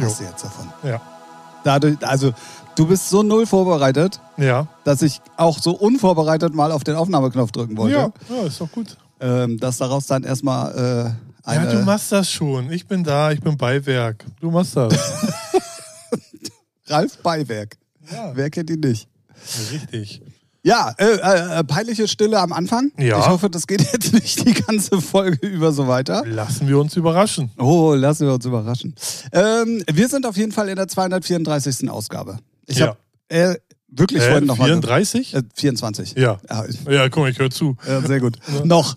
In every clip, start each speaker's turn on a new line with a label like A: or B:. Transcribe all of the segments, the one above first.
A: hast du jetzt davon.
B: Ja.
A: Dadurch, also du bist so null vorbereitet, dass ich auch so unvorbereitet mal auf den Aufnahmeknopf drücken wollte.
B: Ja, ist doch gut.
A: Dass daraus dann erstmal eine...
B: Ja, du machst das schon. Ich bin da, ich bin Beiwerk. Du machst das.
A: Ralf Beiwerk. Ja. Wer kennt ihn nicht?
B: Richtig.
A: Ja, peinliche Stille am Anfang.
B: Ja.
A: Ich hoffe, das geht jetzt nicht die ganze Folge über so weiter.
B: Lassen wir uns überraschen.
A: Oh, lassen wir uns überraschen. Wir sind auf jeden Fall in der 234. Ausgabe. Ich habe wirklich vorhin nochmal...
B: 34?
A: 24.
B: Ja. Ja, guck mal, ich höre zu.
A: Sehr gut. Ja. Noch.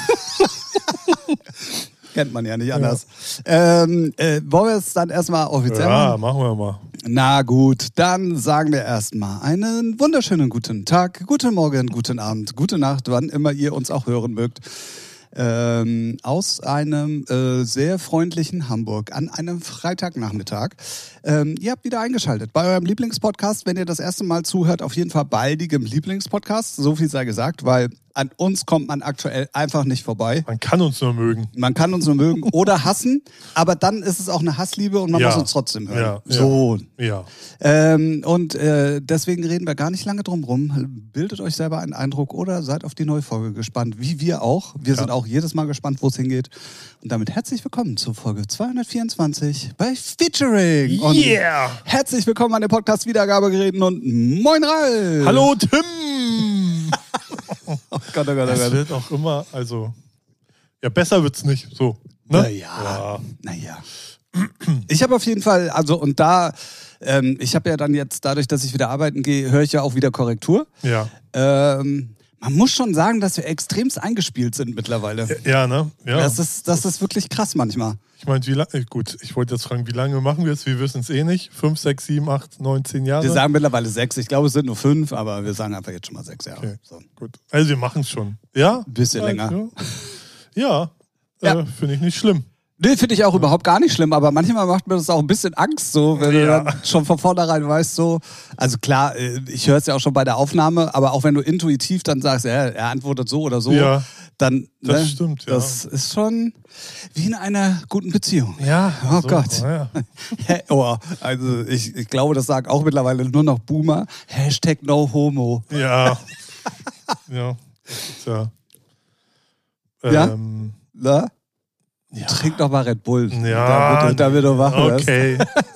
A: Kennt man ja nicht anders. Wollen wir es dann erstmal offiziell machen?
B: Ja, machen wir mal.
A: Na gut, dann sagen wir erstmal einen wunderschönen guten Tag, guten Morgen, guten Abend, gute Nacht, wann immer ihr uns auch hören mögt. Aus einem sehr freundlichen Hamburg an einem Freitagnachmittag. Ihr habt wieder eingeschaltet bei eurem Lieblingspodcast. Wenn ihr das erste Mal zuhört, auf jeden Fall baldigem Lieblingspodcast. So viel sei gesagt, weil an uns kommt man aktuell einfach nicht vorbei.
B: Man kann uns nur mögen.
A: Man kann uns nur mögen oder hassen, aber dann ist es auch eine Hassliebe und man muss uns trotzdem hören.
B: Ja,
A: so.
B: Ja.
A: Und deswegen reden wir gar nicht lange drum rum. Bildet euch selber einen Eindruck oder seid auf die neue Folge gespannt, wie wir auch. Wir sind auch jedes Mal gespannt, wo es hingeht. Und damit herzlich willkommen zur Folge 224 bei Featuring. Und herzlich willkommen an den Podcast-Wiedergabegeräten und moin Ralf!
B: Hallo Tim!
A: Oh Gott, oh Gott, oh Gott.
B: Es wird auch immer, also, ja, besser wird's nicht, so. Ne?
A: Naja. Ich habe auf jeden Fall, ich habe ja dann jetzt, dadurch, dass ich wieder arbeiten gehe, höre ich ja auch wieder Korrektur.
B: Ja.
A: Man muss schon sagen, dass wir extremst eingespielt sind mittlerweile.
B: Ja, ne? Ja.
A: Das ist wirklich krass manchmal.
B: Ich meine, ich wollte jetzt fragen, wie lange machen wir es? Wir wissen es eh nicht. 5, 6, 7, 8, 9, 10 Jahre?
A: Wir sagen mittlerweile 6. Ich glaube, es sind nur 5, aber wir sagen einfach jetzt schon mal 6 Jahre.
B: Okay,
A: so.
B: Gut. Also wir machen es schon. Ja?
A: Ein bisschen länger.
B: Ja. Finde ich nicht schlimm.
A: Nee, finde ich auch überhaupt gar nicht schlimm, aber manchmal macht mir das auch ein bisschen Angst, so, wenn du dann schon von vornherein weißt, so. Also klar, ich höre es ja auch schon bei der Aufnahme, aber auch wenn du intuitiv dann sagst, er antwortet so oder so, dann.
B: Das stimmt, ja.
A: Das ist schon wie in einer guten Beziehung.
B: Ja.
A: Oh Gott. Also ich glaube, das sagt auch mittlerweile nur noch Boomer. #NoHomo.
B: Ja. Ja.
A: Na? Ja. Trink doch mal Red Bull.
B: Ja.
A: Damit du wach wirst.
B: Okay.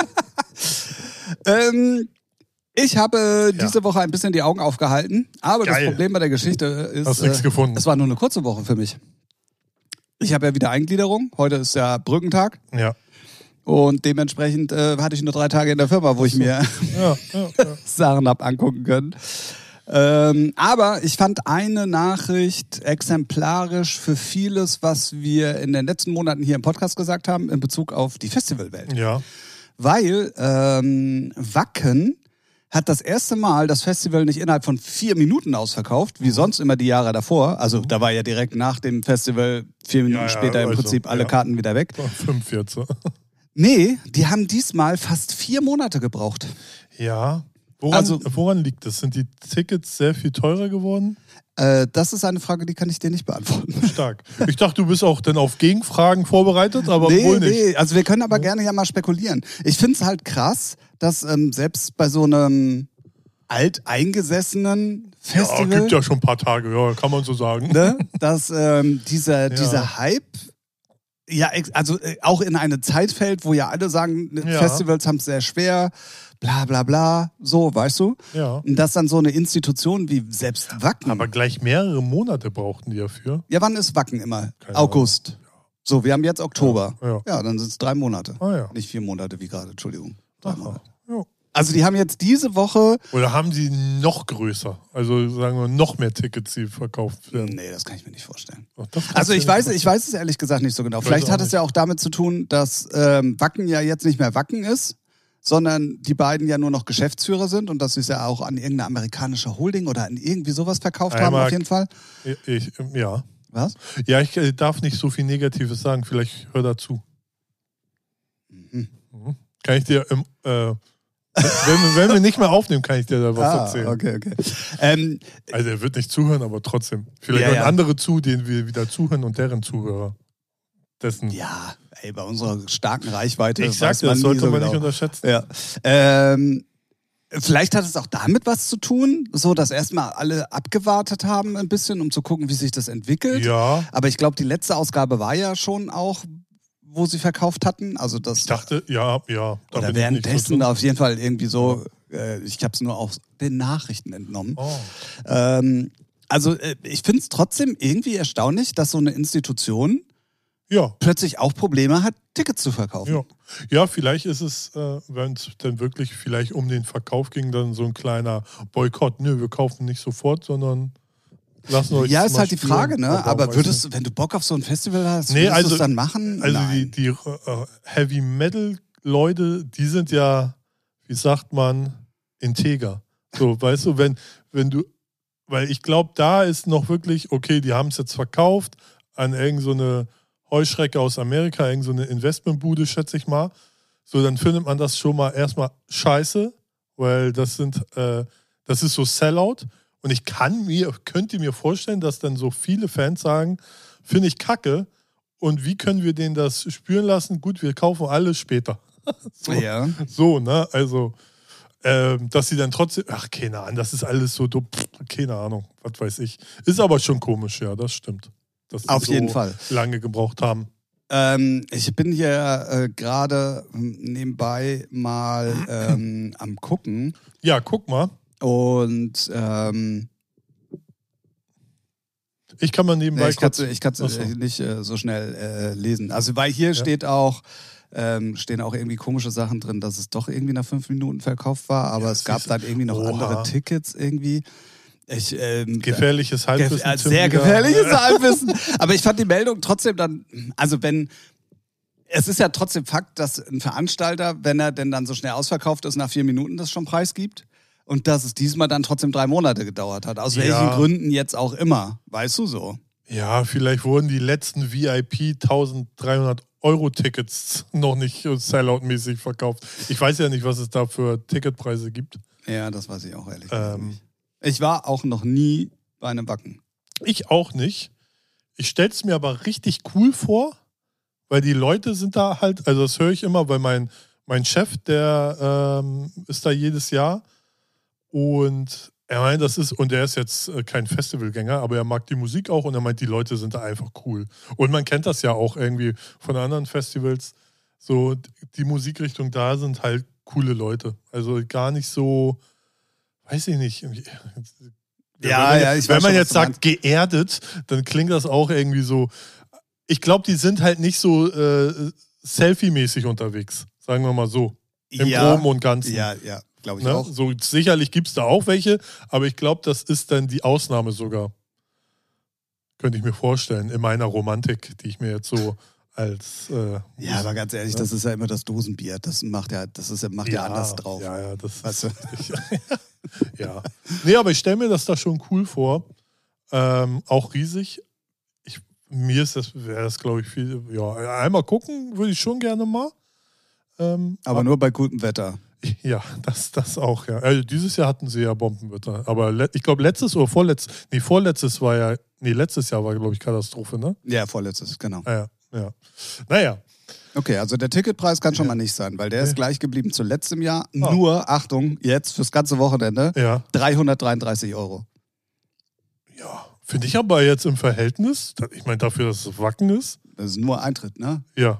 A: Ich habe diese Woche ein bisschen die Augen aufgehalten, aber das Problem bei der Geschichte ist,
B: hast nichts gefunden.
A: Es war nur eine kurze Woche für mich. Ich habe ja wieder Eingliederung. Heute ist ja Brückentag.
B: Ja.
A: Und dementsprechend hatte ich nur 3 Tage in der Firma, wo ich mir Sachen habe angucken können. Aber ich fand eine Nachricht exemplarisch für vieles, was wir in den letzten Monaten hier im Podcast gesagt haben, in Bezug auf die Festivalwelt.
B: Ja.
A: Weil Wacken hat das erste Mal das Festival nicht innerhalb von 4 Minuten ausverkauft, wie sonst immer die Jahre davor. Also da war ja direkt nach dem Festival 4 Minuten später im Prinzip alle Karten wieder weg.
B: 45.
A: Nee, die haben diesmal fast 4 Monate gebraucht.
B: Ja. Woran liegt das? Sind die Tickets sehr viel teurer geworden?
A: Das ist eine Frage, die kann ich dir nicht beantworten.
B: Stark. Ich dachte, du bist auch dann auf Gegenfragen vorbereitet, aber wohl nicht. Nee,
A: also wir können aber gerne ja mal spekulieren. Ich finde es halt krass, dass selbst bei so einem alteingesessenen Festival...
B: Ja, gibt ja schon ein paar Tage, kann man so sagen.
A: Ne, dass dieser Hype... Ja, also auch in eine Zeit fällt, wo ja alle sagen, Festivals haben es sehr schwer, bla bla bla, so, weißt du?
B: Ja.
A: Und dass dann so eine Institution wie selbst Wacken...
B: Aber gleich mehrere Monate brauchten die dafür.
A: Ja, wann ist Wacken immer?
B: Keine
A: August.
B: Ahnung.
A: So, wir haben jetzt Oktober.
B: Ja,
A: dann sind es 3 Monate.
B: Ja.
A: Nicht 4 Monate wie gerade, Entschuldigung. 3 Monate.
B: Ja.
A: Also die haben jetzt diese Woche...
B: Oder haben sie noch größer? Also sagen wir, noch mehr Tickets, die verkauft werden?
A: Nee, das kann ich mir nicht vorstellen.
B: Also
A: ich weiß es ehrlich gesagt nicht so genau. Vielleicht hat es ja auch damit zu tun, dass Wacken ja jetzt nicht mehr Wacken ist, sondern die beiden ja nur noch Geschäftsführer sind und dass sie es ja auch an irgendeine amerikanische Holding oder an irgendwie sowas verkauft haben auf jeden Fall.
B: Ja.
A: Was?
B: Ja, ich darf nicht so viel Negatives sagen. Vielleicht hör dazu. Kann ich dir wenn wir nicht mehr aufnehmen, kann ich dir da was erzählen.
A: Okay.
B: Also er wird nicht zuhören, aber trotzdem. Vielleicht hören andere zu, denen wir wieder zuhören und deren Zuhörer.
A: Ja, Ey, bei unserer starken Reichweite.
B: Ich sagte, das sollte man nicht unterschätzen.
A: Ja. Vielleicht hat es auch damit was zu tun, so dass erstmal alle abgewartet haben ein bisschen, um zu gucken, wie sich das entwickelt.
B: Ja.
A: Aber ich glaube, die letzte Ausgabe war ja schon auch, wo sie verkauft hatten. Also das,
B: ich dachte, ja.
A: Oder währenddessen auf jeden Fall irgendwie so, ich habe es nur aus den Nachrichten entnommen.
B: Oh.
A: Also ich finde es trotzdem irgendwie erstaunlich, dass so eine Institution plötzlich auch Probleme hat, Tickets zu verkaufen.
B: Ja, vielleicht ist es, wenn es dann wirklich vielleicht um den Verkauf ging, dann so ein kleiner Boykott. Nö, wir kaufen nicht sofort, sondern lassen euch.
A: Ja, ist halt die
B: spielen.
A: Frage, ne? Aber würdest du, wenn du Bock auf so ein Festival hast, würdest du es dann machen?
B: Also die Heavy Metal Leute, die sind ja, wie sagt man, integer. So, weißt du, wenn du, weil ich glaube, da ist noch wirklich, okay, die haben es jetzt verkauft an irgend so eine Heuschrecke aus Amerika, irgend so eine Investmentbude, schätze ich mal. So, dann findet man das schon mal erstmal scheiße, weil das ist so Sellout. Und ich könnte mir vorstellen, dass dann so viele Fans sagen, finde ich kacke. Und wie können wir denen das spüren lassen? Gut, wir kaufen alles später. So, ne? Also, dass sie dann trotzdem, keine Ahnung, das ist alles so dumm, keine Ahnung, was weiß ich. Ist aber schon komisch, ja, das stimmt. Dass sie
A: auf jeden Fall
B: lange gebraucht haben.
A: Ich bin hier gerade nebenbei mal am Gucken.
B: Ja, guck mal.
A: Und
B: ich kann mal nebenbei
A: ich kann es nicht so schnell lesen. Also weil hier stehen auch irgendwie komische Sachen drin, dass es doch irgendwie nach 5 Minuten verkauft war, aber es gab dann irgendwie noch andere Tickets irgendwie.
B: Gefährliches Halbwissen.
A: Sehr gefährliches Halbwissen. Aber ich fand die Meldung trotzdem dann, also es ist ja trotzdem Fakt, dass ein Veranstalter, wenn er denn dann so schnell ausverkauft ist, nach 4 Minuten das schon preisgibt. Und dass es diesmal dann trotzdem 3 Monate gedauert hat. Aus welchen Gründen jetzt auch immer. Weißt du so?
B: Ja, vielleicht wurden die letzten VIP 1300 € Tickets noch nicht Sellout-mäßig verkauft. Ich weiß ja nicht, was es da für Ticketpreise gibt.
A: Ja, das weiß ich auch ehrlich gesagt nicht. Ich war auch noch nie bei einem Wacken.
B: Ich auch nicht. Ich stelle es mir aber richtig cool vor, weil die Leute sind da halt, also das höre ich immer, weil mein Chef, der ist da jedes Jahr und er meint, und er ist jetzt kein Festivalgänger, aber er mag die Musik auch und er meint, die Leute sind da einfach cool. Und man kennt das ja auch irgendwie von anderen Festivals, so die Musikrichtung da sind halt coole Leute. Also gar nicht so, weiß ich nicht. Wenn man jetzt sagt, geerdet, dann klingt das auch irgendwie so. Ich glaube, die sind halt nicht so Selfie-mäßig unterwegs, sagen wir mal so. Im Groben und Ganzen.
A: Ja, glaube ich auch.
B: So, sicherlich gibt es da auch welche, aber ich glaube, das ist dann die Ausnahme sogar. Könnte ich mir vorstellen, in meiner Romantik, die ich mir jetzt so als.
A: Aber ganz ehrlich, das ist ja immer das Dosenbier. Das macht ja anders drauf.
B: Ja, das
A: weißt du?
B: Ja. Nee, aber ich stelle mir das da schon cool vor. Auch riesig. Wäre das, glaube ich, viel. Ja, einmal gucken würde ich schon gerne mal.
A: Aber nur bei gutem Wetter.
B: Ja, das auch, ja. Also dieses Jahr hatten sie ja Bombenwetter. Aber ich glaube, letztes Jahr war, glaube ich, Katastrophe, ne?
A: Ja, vorletztes, genau.
B: Ja. Naja.
A: Okay, also der Ticketpreis kann schon mal nicht sein, weil der ist gleich geblieben zu letztem Jahr. Nur, Achtung, jetzt fürs ganze Wochenende, 333 €.
B: Ja, finde ich aber jetzt im Verhältnis, ich meine, dafür, dass es Wacken ist.
A: Das ist nur Eintritt, ne?
B: Ja.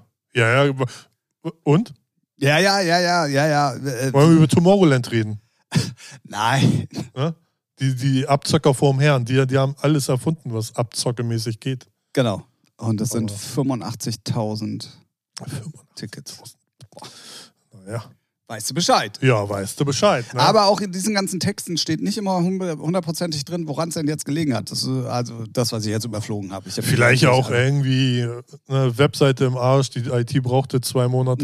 B: Und?
A: Ja.
B: Wollen wir über Tomorrowland reden?
A: Nein.
B: Ja? Die Abzocker vorm Herrn, die haben alles erfunden, was abzockemäßig geht.
A: Genau. Und das sind 85.000 Tickets.
B: Naja.
A: Weißt du Bescheid?
B: Ja, weißt du Bescheid. Ne?
A: Aber auch in diesen ganzen Texten steht nicht immer 100%ig drin, woran es denn jetzt gelegen hat. Das ist also das, was ich jetzt überflogen habe.
B: Vielleicht auch irgendwie eine Webseite im Arsch, die IT brauchte 2 Monate.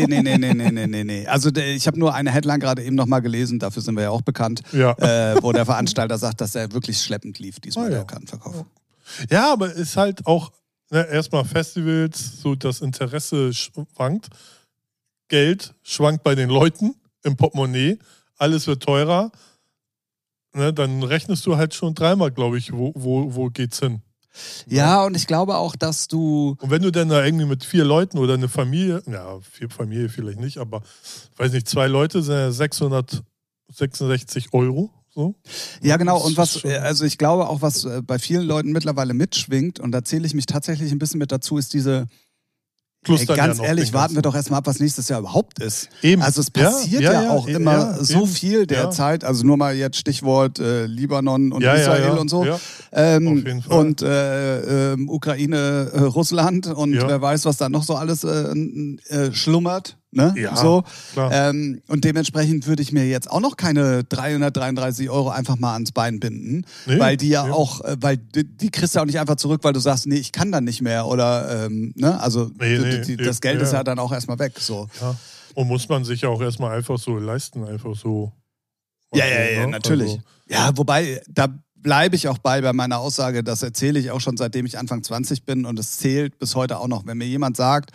A: Nee. Also ich habe nur eine Headline gerade eben nochmal gelesen, dafür sind wir ja auch bekannt, wo der Veranstalter sagt, dass er wirklich schleppend lief, diesmal der Kartenverkauf.
B: Ja, aber ist halt auch erstmal Festivals, so das Interesse schwankt. Geld schwankt bei den Leuten im Portemonnaie, alles wird teurer, ne, dann rechnest du halt schon 3-mal, glaube ich, wo geht's hin.
A: Ja, und ich glaube auch, dass du...
B: Und wenn du dann da irgendwie mit 4 Leuten oder eine Familie, ja, 4 Familie vielleicht nicht, aber weiß nicht, 2 Leute sind ja 666 €. So.
A: Ja, genau. Und also ich glaube auch, was bei vielen Leuten mittlerweile mitschwingt, und da zähle ich mich tatsächlich ein bisschen mit dazu, ist diese... ganz ehrlich, warten wir doch erstmal ab, was nächstes Jahr überhaupt ist.
B: Eben.
A: Also es passiert auch immer so viel derzeit. Also nur mal jetzt Stichwort Libanon und Israel und so.
B: Ja. Auf jeden Fall.
A: Und Ukraine, Russland und wer weiß, was da noch so alles schlummert. Ne?
B: Ja,
A: so.
B: klar.
A: Und dementsprechend würde ich mir jetzt auch noch keine 333 € einfach mal ans Bein binden, weil die weil die kriegst du auch nicht einfach zurück, weil du sagst, nee, ich kann dann nicht mehr oder ne? Also das Geld ist ja dann auch erstmal weg. So.
B: Ja. Und muss man sich ja auch erstmal einfach so leisten, einfach so.
A: Ja, natürlich. Also, ja, wobei, da bleibe ich auch bei meiner Aussage, das erzähle ich auch schon seitdem ich Anfang 20 bin und es zählt bis heute auch noch. Wenn mir jemand sagt,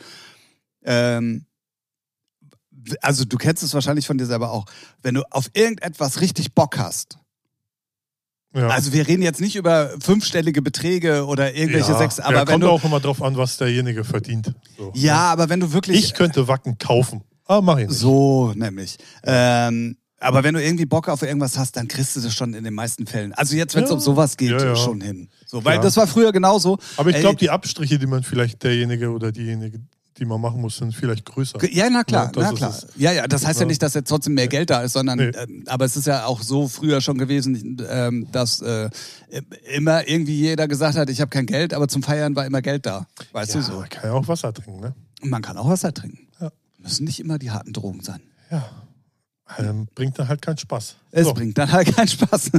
A: also du kennst es wahrscheinlich von dir selber auch, wenn du auf irgendetwas richtig Bock hast. Ja. Also wir reden jetzt nicht über 5-stellige Beträge oder irgendwelche 6, aber
B: kommt auch immer drauf an, was derjenige verdient. So.
A: Ja, aber wenn du wirklich...
B: Ich könnte Wacken kaufen, aber mach ich nicht.
A: So, nämlich. Aber wenn du irgendwie Bock auf irgendwas hast, dann kriegst du das schon in den meisten Fällen. Also jetzt, wenn es um sowas geht, schon hin. So, weil das war früher genauso.
B: Aber ich glaube, die Abstriche, die man vielleicht derjenige oder diejenige, die man machen muss, sind vielleicht größer.
A: Ja, na klar. Ja, das heißt ja nicht, dass jetzt trotzdem mehr Geld da ist, sondern, aber es ist ja auch so früher schon gewesen, dass immer irgendwie jeder gesagt hat, ich habe kein Geld, aber zum Feiern war immer Geld da. Weißt du so?
B: Man kann ja auch Wasser trinken, ne?
A: Man kann auch Wasser trinken.
B: Ja.
A: Müssen nicht immer die harten Drogen sein.
B: Ja. Bringt dann halt keinen Spaß.
A: Es bringt dann halt keinen Spaß.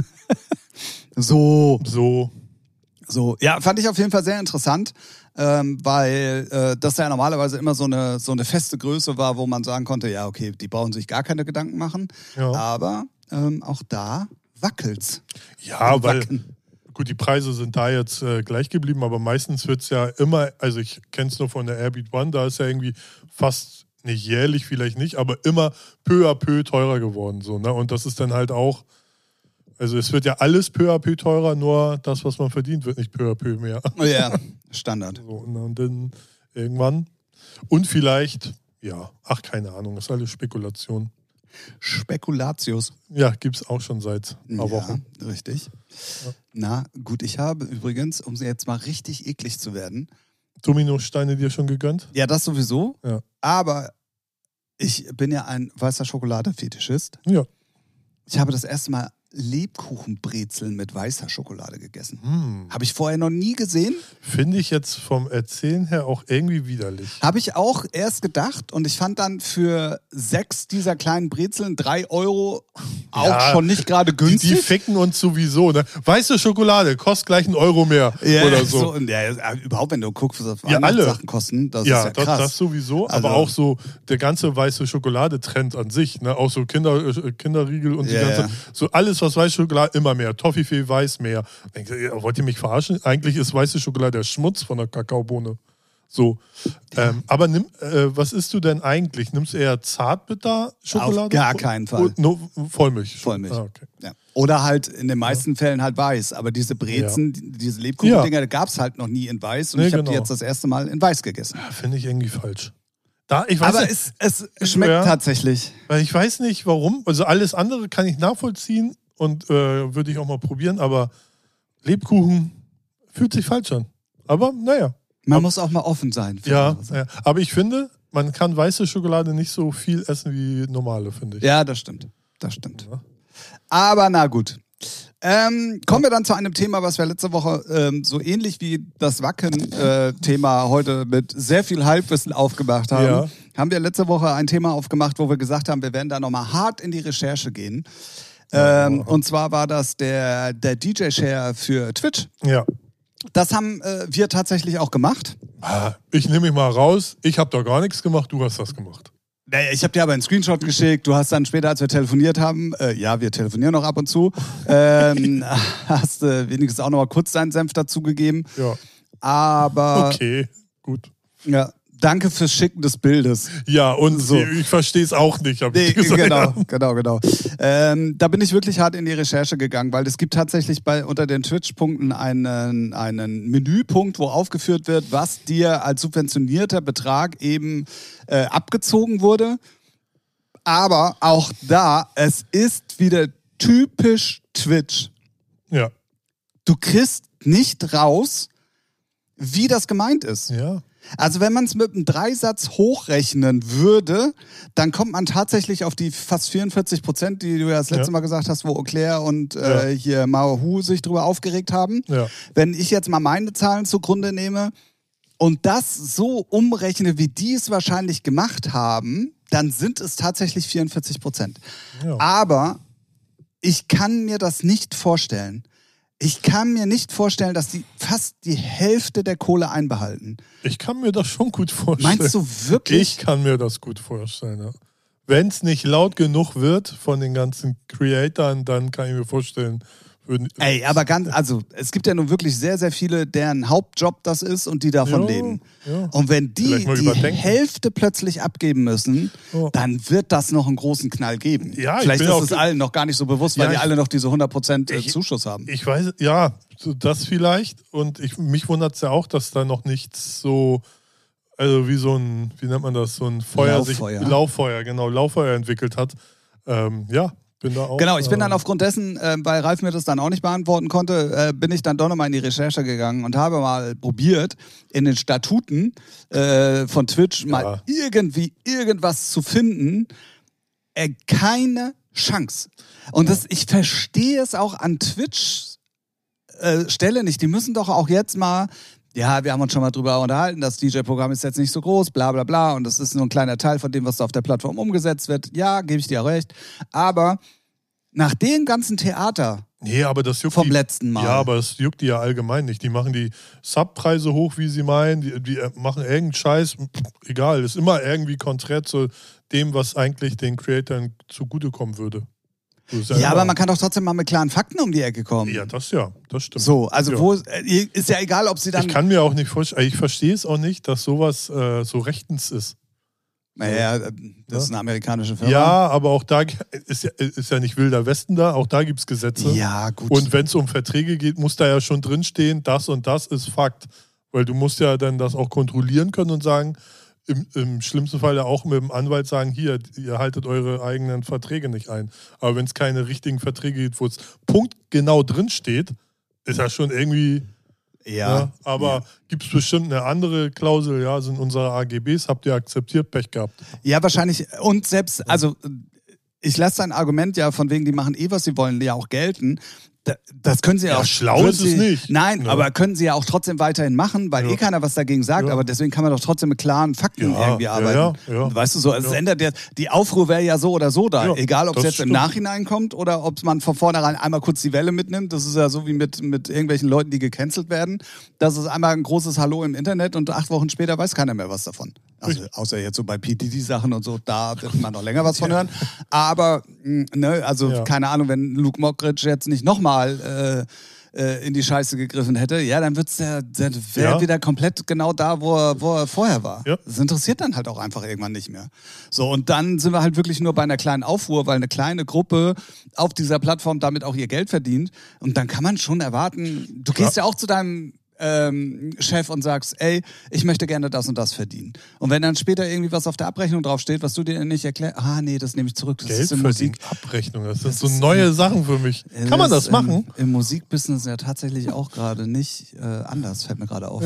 A: So. Ja, fand ich auf jeden Fall sehr interessant, weil das ja normalerweise immer so eine feste Größe war, wo man sagen konnte, ja, okay, die brauchen sich gar keine Gedanken machen. Ja. Aber auch da wackelt's.
B: Ja, weil gut, die Preise sind da jetzt gleich geblieben, aber meistens wird es ja immer, also ich kenne es nur von der Airbeat One, da ist ja irgendwie fast, nicht jährlich vielleicht nicht, aber immer peu à peu teurer geworden. So, ne? Und das ist dann halt auch, also es wird ja alles peu à peu teurer, nur das, was man verdient, wird nicht peu à peu mehr.
A: Ja, Standard.
B: So, und dann irgendwann. Und vielleicht, keine Ahnung, das ist alles Spekulation.
A: Spekulatius.
B: Ja, gibt es auch schon seit ein paar Wochen.
A: Richtig. Ja. Na, gut, ich habe übrigens, um jetzt mal richtig eklig zu werden,
B: Dominosteine dir schon gegönnt?
A: Ja, das sowieso.
B: Ja.
A: Aber ich bin ja ein weißer Schokolade-Fetischist.
B: Ja.
A: Ich habe das erste Mal Lebkuchenbrezeln mit weißer Schokolade gegessen. Habe ich vorher noch nie gesehen.
B: Finde ich jetzt vom Erzählen her auch irgendwie widerlich.
A: Habe ich auch erst gedacht und ich fand dann für 6 dieser kleinen Brezeln 3 € auch schon nicht gerade günstig.
B: Die ficken uns sowieso. Ne? Weiße Schokolade kostet gleich 1 € mehr oder so.
A: Überhaupt, wenn du guckst, was
B: alle
A: Sachen kosten, das ist ja krass.
B: Das sowieso, aber auch so der ganze weiße Schokolade-Trend an sich, ne? Auch so Kinderriegel und die ganze, so alles, was weiße Schokolade, immer mehr. Toffifee weiß mehr. Wollt ihr mich verarschen? Eigentlich ist weiße Schokolade der Schmutz von der Kakaobohne. So. Aber was isst du denn eigentlich? Nimmst du eher Zartbitter-Schokolade?
A: Auf gar keinen Fall.
B: Vollmilch.
A: Vollmilch.
B: Ah, okay.
A: Ja. Oder halt in den meisten Fällen halt weiß. Aber diese Brezen, diese Lebkuchen-Dinger, gab es halt noch nie in weiß. Und ich habe die jetzt das erste Mal in weiß gegessen.
B: Finde ich irgendwie falsch.
A: Aber es schmeckt tatsächlich.
B: Weil ich weiß nicht, warum. Also alles andere kann ich nachvollziehen und würde ich auch mal probieren. Aber Lebkuchen fühlt sich falsch an. Aber naja.
A: Man muss auch mal offen sein.
B: Ja, aber ich finde, man kann weiße Schokolade nicht so viel essen wie normale, finde ich.
A: Ja, das stimmt. Ja. Aber na gut. Kommen wir dann zu einem Thema, was wir letzte Woche so ähnlich wie das Wacken-Thema heute mit sehr viel Halbwissen aufgemacht haben. Ja. Haben wir letzte Woche ein Thema aufgemacht, wo wir gesagt haben, wir werden da nochmal hart in die Recherche gehen. Und zwar war das der DJ-Share für Twitch.
B: Ja.
A: Das haben wir tatsächlich auch gemacht.
B: Ich nehme mich mal raus. Ich habe da gar nichts gemacht, du hast das gemacht.
A: Naja, ich habe dir aber einen Screenshot geschickt. Du hast dann später, als wir telefoniert haben, wir telefonieren noch ab und zu, hast wenigstens auch noch mal kurz deinen Senf dazugegeben.
B: Ja.
A: Aber...
B: Okay, gut.
A: Ja, Danke fürs Schicken des Bildes.
B: Ja, und so. Ich verstehe es auch nicht, habe ich gesagt.
A: Genau. Da bin ich wirklich hart in die Recherche gegangen, weil es gibt tatsächlich unter den Twitch-Punkten einen Menüpunkt, wo aufgeführt wird, was dir als subventionierter Betrag eben abgezogen wurde. Aber auch da, es ist wieder typisch Twitch.
B: Ja.
A: Du kriegst nicht raus, wie das gemeint ist.
B: Ja.
A: Also wenn man es mit einem Dreisatz hochrechnen würde, dann kommt man tatsächlich auf die fast 44%, die du ja das letzte Mal gesagt hast, wo Auclair und hier Mao Hu sich drüber aufgeregt haben. Ja. Wenn ich jetzt mal meine Zahlen zugrunde nehme und das so umrechne, wie die es wahrscheinlich gemacht haben, dann sind es tatsächlich 44%. Ja. Aber ich kann mir das nicht vorstellen. Ich kann mir nicht vorstellen, dass die fast die Hälfte der Kohle einbehalten.
B: Ich kann mir das schon gut vorstellen.
A: Meinst du wirklich?
B: Ich kann mir das gut vorstellen, ja. Wenn es nicht laut genug wird von den ganzen Creatoren, dann kann ich mir vorstellen,
A: aber es gibt ja nun wirklich sehr, sehr viele, deren Hauptjob das ist und die davon leben. Ja. Und wenn die Hälfte plötzlich abgeben müssen, dann wird das noch einen großen Knall geben. Ja, vielleicht ist es allen noch gar nicht so bewusst, weil die alle noch diese 100% Zuschuss haben.
B: Ich weiß, ja, das vielleicht. Und mich wundert es ja auch, dass da noch nichts so, also wie so ein, wie nennt man das, so ein Lauffeuer entwickelt hat.
A: Ich bin dann aufgrund dessen, weil Ralf mir das dann auch nicht beantworten konnte, bin ich dann doch nochmal in die Recherche gegangen und habe mal probiert, in den Statuten von Twitch mal irgendwas zu finden. Keine Chance. Und ich verstehe es auch an Twitch Stelle nicht. Die müssen doch auch jetzt mal... Ja, wir haben uns schon mal drüber unterhalten, das DJ-Programm ist jetzt nicht so groß, bla bla bla, und das ist nur ein kleiner Teil von dem, was da auf der Plattform umgesetzt wird. Ja, gebe ich dir auch recht. Aber nach dem ganzen Theater
B: aber das juckt
A: vom letzten Mal.
B: Ja, aber das juckt die ja allgemein nicht. Die machen die Subpreise hoch, wie sie meinen, die machen irgendeinen Scheiß, egal, ist immer irgendwie konträr zu dem, was eigentlich den Creatoren zugutekommen würde.
A: Ja, aber man kann doch trotzdem mal mit klaren Fakten um die Ecke kommen.
B: Ja, das stimmt.
A: So, also ist ja egal, ob sie dann...
B: Ich kann mir auch nicht vorstellen, ich verstehe es auch nicht, dass sowas so rechtens ist.
A: Naja, das ist eine amerikanische Firma.
B: Ja, aber auch da ist ja nicht Wilder Westen da, auch da gibt es Gesetze.
A: Ja, gut.
B: Und wenn es um Verträge geht, muss da ja schon drinstehen, das und das ist Fakt. Weil du musst ja dann das auch kontrollieren können und sagen, im schlimmsten Fall ja auch mit dem Anwalt sagen, hier, ihr haltet eure eigenen Verträge nicht ein. Aber wenn es keine richtigen Verträge gibt, wo es punktgenau drin steht, ist ja schon irgendwie... Ja. Aber gibt es bestimmt eine andere Klausel, sind unsere AGBs, habt ihr akzeptiert, Pech gehabt.
A: Ja, wahrscheinlich. Und selbst, also ich lasse dein Argument ja von wegen, die machen was sie wollen, ja auch gelten. Das können sie ja auch.
B: Schlau ist es nicht.
A: Nein, aber können sie ja auch trotzdem weiterhin machen, weil keiner was dagegen sagt. Aber deswegen kann man doch trotzdem mit klaren Fakten irgendwie arbeiten. Ja. Weißt du so, also es ändert die Aufruhr wäre ja so oder so da. Ja, egal, ob es jetzt im Nachhinein kommt oder ob man von vornherein einmal kurz die Welle mitnimmt. Das ist ja so wie mit irgendwelchen Leuten, die gecancelt werden. Das ist einmal ein großes Hallo im Internet und 8 Wochen später weiß keiner mehr was davon. Also außer jetzt so bei PDD-Sachen und so, da wird man noch länger was von hören. Aber, keine Ahnung, wenn Luke Mockridge jetzt nicht nochmal in die Scheiße gegriffen hätte, dann wäre wieder komplett genau da, wo er vorher war. Ja. Das interessiert dann halt auch einfach irgendwann nicht mehr. So, und dann sind wir halt wirklich nur bei einer kleinen Aufruhr, weil eine kleine Gruppe auf dieser Plattform damit auch ihr Geld verdient. Und dann kann man schon erwarten, du gehst ja auch zu deinem Chef und sagst, ey, ich möchte gerne das und das verdienen. Und wenn dann später irgendwie was auf der Abrechnung draufsteht, was du dir nicht erklärst, das nehme ich zurück. Das ist in Musik.
B: Abrechnung, das sind so neue Sachen für mich. Kann man das machen?
A: Im Musikbusiness ja tatsächlich auch gerade nicht anders, fällt mir gerade auf.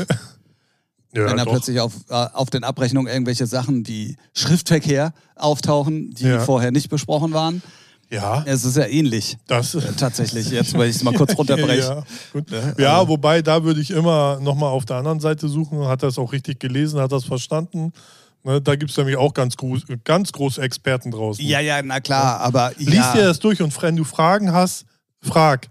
A: Wenn da plötzlich auf den Abrechnungen irgendwelche Sachen wie Schriftverkehr auftauchen, die vorher nicht besprochen waren.
B: Ja.
A: Es ist ja ähnlich. Das tatsächlich, jetzt, weil ich es mal kurz runterbreche.
B: Wobei, da würde ich immer nochmal auf der anderen Seite suchen. Hat er es auch richtig gelesen? Hat er es verstanden? Ne, da gibt es nämlich auch ganz große Experten draußen.
A: Ja, na klar, aber...
B: Lies dir das durch und wenn du Fragen hast, frag.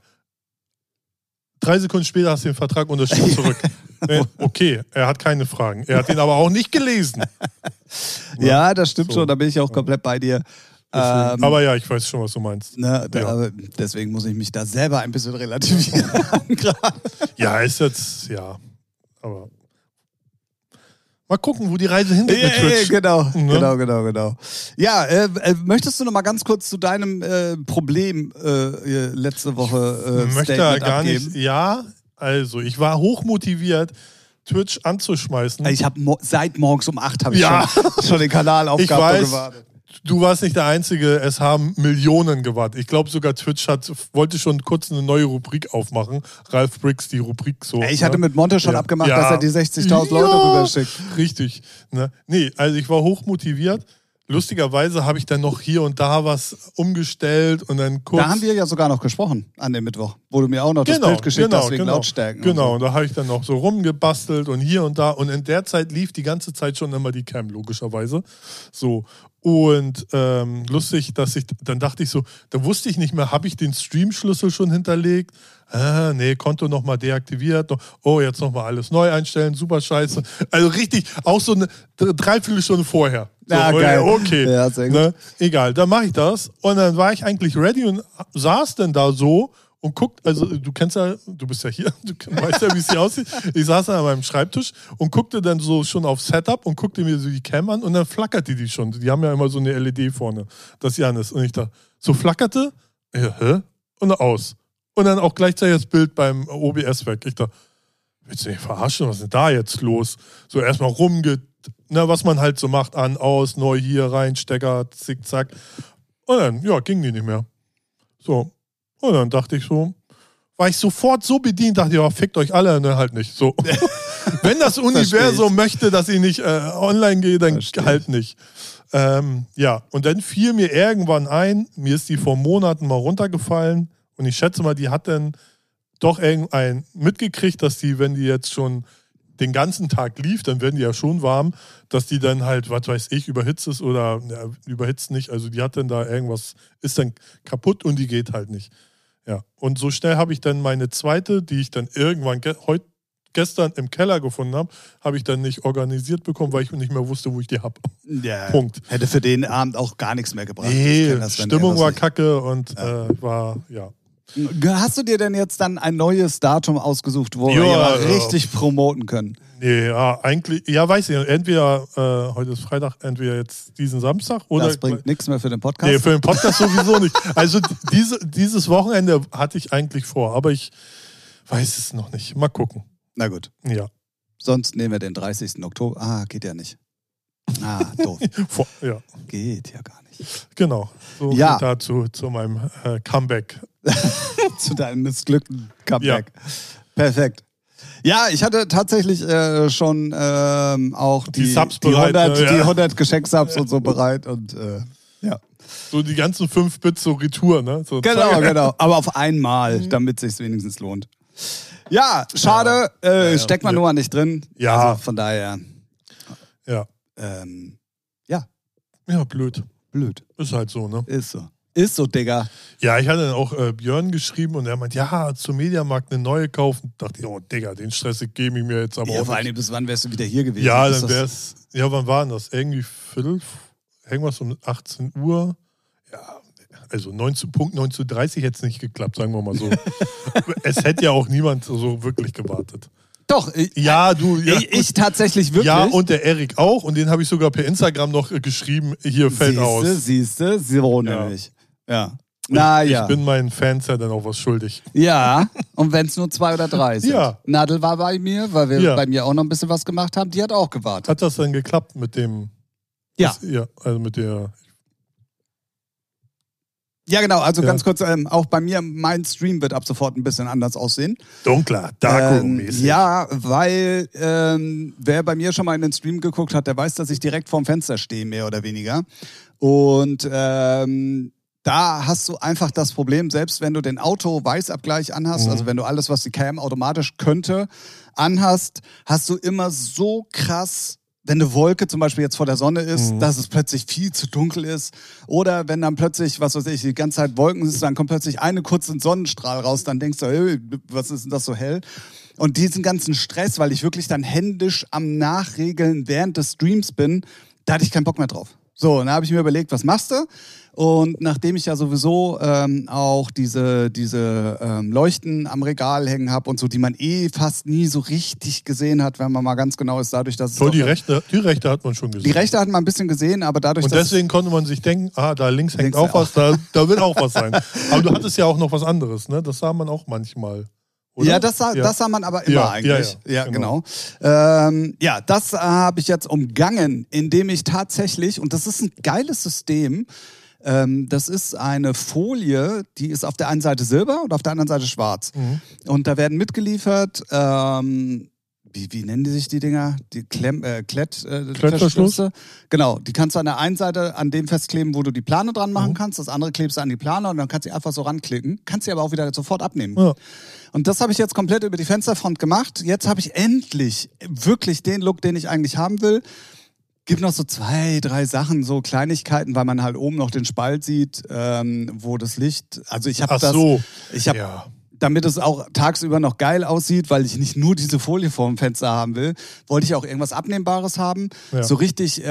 B: 3 Sekunden später hast du den Vertrag unterschrieben zurück. Okay, er hat keine Fragen. Er hat ihn aber auch nicht gelesen.
A: Ja, das stimmt schon. Da bin ich auch komplett bei dir.
B: Aber ja, ich weiß schon, was du meinst.
A: Aber deswegen muss ich mich da selber ein bisschen relativieren.
B: Ja, ist jetzt, aber Mal gucken, wo die Reise hingeht mit Twitch.
A: Genau. Ja, möchtest du noch mal ganz kurz zu deinem Problem letzte Woche
B: möchte
A: Statement
B: gar
A: abgeben?
B: nicht. Ja, also ich war hochmotiviert, Twitch anzuschmeißen.
A: Ich habe seit morgens um 8 habe ich schon den Kanal aufgehabt und gewartet.
B: Du warst nicht der Einzige, es haben Millionen gewartet. Ich glaube sogar Twitch wollte schon kurz eine neue Rubrik aufmachen. Ralph Briggs, die Rubrik so.
A: Ich hatte mit Monte schon abgemacht, dass er die 60.000 Leute rüberschickt.
B: Richtig. Ne? Nee, also ich war hochmotiviert. Lustigerweise habe ich dann noch hier und da was umgestellt und dann kurz...
A: Da haben wir ja sogar noch gesprochen an dem Mittwoch, wo du mir auch noch das Bild geschickt hast wegen Lautstärken.
B: Genau, und da habe ich dann noch so rumgebastelt und hier und da. Und in der Zeit lief die ganze Zeit schon immer die Cam, logischerweise. So. Und lustig, dann dachte ich so, da wusste ich nicht mehr, habe ich den Stream-Schlüssel schon hinterlegt? Nee, Konto nochmal deaktiviert. Oh, jetzt nochmal alles neu einstellen, super scheiße. Also richtig, auch so eine Dreiviertelstunde vorher. So,
A: ja, geil.
B: Okay,
A: ja, sehr gut.
B: Ne? Egal, dann mache ich das. Und dann war ich eigentlich ready und saß dann da so und guckt, also du kennst ja, du bist ja hier, du weißt ja, wie es hier aussieht. Ich saß dann an meinem Schreibtisch und guckte dann so schon auf Setup und guckte mir so die Cam an und dann flackerte die schon. Die haben ja immer so eine LED vorne, das hier an ist. Und ich dachte, so flackerte, hä? Und dann aus. Und dann auch gleichzeitig das Bild beim OBS weg. Ich dachte, willst du mich verarschen? Was ist denn da jetzt los? So erstmal was man halt so macht, an, aus, neu hier rein, Stecker, zickzack. Und dann, ging die nicht mehr. So. Und dann dachte ich so, war ich sofort so bedient, dachte ich, fickt euch alle, ne, halt nicht. So. Wenn das Universum möchte, dass ich nicht online gehe, dann halt nicht. Und dann fiel mir irgendwann ein, mir ist die vor Monaten mal runtergefallen und ich schätze mal, die hat dann doch irgendein mitgekriegt, dass die, wenn die jetzt schon den ganzen Tag lief, dann werden die ja schon warm, dass die dann halt, was weiß ich, überhitzt ist oder überhitzt nicht. Also die hat dann da irgendwas, ist dann kaputt und die geht halt nicht. Ja, und so schnell habe ich dann meine zweite, die ich dann irgendwann gestern im Keller gefunden habe ich dann nicht organisiert bekommen, weil ich nicht mehr wusste, wo ich die habe.
A: Ja,
B: Punkt.
A: Hätte für den Abend auch gar nichts mehr gebracht.
B: Nee, Stimmung war kacke und war.
A: Hast du dir denn jetzt dann ein neues Datum ausgesucht, wo wir richtig promoten können?
B: Nee, eigentlich, weiß ich, entweder, heute ist Freitag, entweder jetzt diesen Samstag oder...
A: Das bringt nichts mehr für den Podcast?
B: Nee, für den Podcast sowieso nicht. Also dieses Wochenende hatte ich eigentlich vor, aber ich weiß es noch nicht. Mal gucken.
A: Na gut.
B: Ja.
A: Sonst nehmen wir den 30. Oktober. Geht ja nicht. Doof. Geht ja gar nicht.
B: Genau. So viel dazu zu meinem Comeback.
A: Zu deinem missglückten Comeback. Ja. Perfekt. Ja, ich hatte tatsächlich schon auch die
B: Subs bereit,
A: 100 Geschenksubs und so bereit und
B: So die ganzen 5 Bits so Retour, ne? So
A: genau. Aber auf einmal, damit es sich wenigstens lohnt. Ja, schade, steckt man nur nicht drin.
B: Ja.
A: Also von daher.
B: Ja. Ja, blöd. Ist halt so, ne?
A: Ist so, Digga.
B: Ja, ich hatte dann auch Björn geschrieben und er meint, zum Mediamarkt eine neue kaufen. Dachte ich, oh Digga, den Stress gebe ich mir jetzt aber auch
A: vor allem, bis wann wärst du wieder hier gewesen?
B: Ja, dann wär's, wann war denn das? Irgendwie irgendwas um 18 Uhr. Ja, also Punkt 19:30 hätte es nicht geklappt, sagen wir mal so. Es hätte ja auch niemand so wirklich gewartet.
A: Doch, ich tatsächlich wirklich.
B: Ja, und der Erik auch. Und den habe ich sogar per Instagram noch geschrieben, hier fällt aus.
A: Siehste, so nämlich. Ja.
B: Ich bin meinen Fans ja dann auch was schuldig.
A: Ja, und wenn es nur 2 oder 3 sind.
B: Ja.
A: Nadel war bei mir, weil wir bei mir auch noch ein bisschen was gemacht haben. Die hat auch gewartet.
B: Hat das dann geklappt mit dem...
A: Ja.
B: Also mit der...
A: Ja, genau. Also ganz kurz, auch bei mir, mein Stream wird ab sofort ein bisschen anders aussehen.
B: Dunkler, Darko-mäßig.
A: Ja, weil wer bei mir schon mal in den Stream geguckt hat, der weiß, dass ich direkt vorm Fenster stehe, mehr oder weniger. Und da hast du einfach das Problem, selbst wenn du den Auto-Weißabgleich anhast, also wenn du alles, was die Cam automatisch könnte, anhast, hast du immer so krass, wenn eine Wolke zum Beispiel jetzt vor der Sonne ist, dass es plötzlich viel zu dunkel ist. Oder wenn dann plötzlich, was weiß ich, die ganze Zeit Wolken ist, dann kommt plötzlich eine kurze Sonnenstrahl raus, dann denkst du, hey, was ist denn das so hell? Und diesen ganzen Stress, weil ich wirklich dann händisch am Nachregeln während des Streams bin, da hatte ich keinen Bock mehr drauf. So, und dann habe ich mir überlegt, was machst du? Und nachdem ich ja sowieso auch diese Leuchten am Regal hängen habe und so, die man fast nie so richtig gesehen hat, wenn man mal ganz genau ist, dadurch, dass es
B: die Rechte hat man schon gesehen.
A: Die Rechte hat man ein bisschen gesehen, aber dadurch,
B: und deswegen konnte man sich denken, da links hängt auch was, da wird auch was sein. Aber du hattest ja auch noch was anderes, ne? Das sah man auch manchmal. Oder?
A: Ja, das sah man aber immer eigentlich. Ja, genau. Das habe ich jetzt umgangen, indem ich tatsächlich, und das ist ein geiles System, das ist eine Folie, die ist auf der einen Seite silber und auf der anderen Seite schwarz. Mhm. Und da werden mitgeliefert, wie nennen die sich die Dinger? Die Klettverschlüsse. Genau, die kannst du an der einen Seite an dem festkleben, wo du die Plane dran machen kannst. Das andere klebst du an die Plane und dann kannst du sie einfach so ranklicken. Kannst sie aber auch wieder sofort abnehmen. Ja. Und das habe ich jetzt komplett über die Fensterfront gemacht. Jetzt habe ich endlich wirklich den Look, den ich eigentlich haben will. Gibt noch so 2, 3 Sachen, so Kleinigkeiten, weil man halt oben noch den Spalt sieht, wo das Licht. Also ich habe damit es auch tagsüber noch geil aussieht, weil ich nicht nur diese Folie vorm Fenster haben will, wollte ich auch irgendwas Abnehmbares haben. Ja. So richtig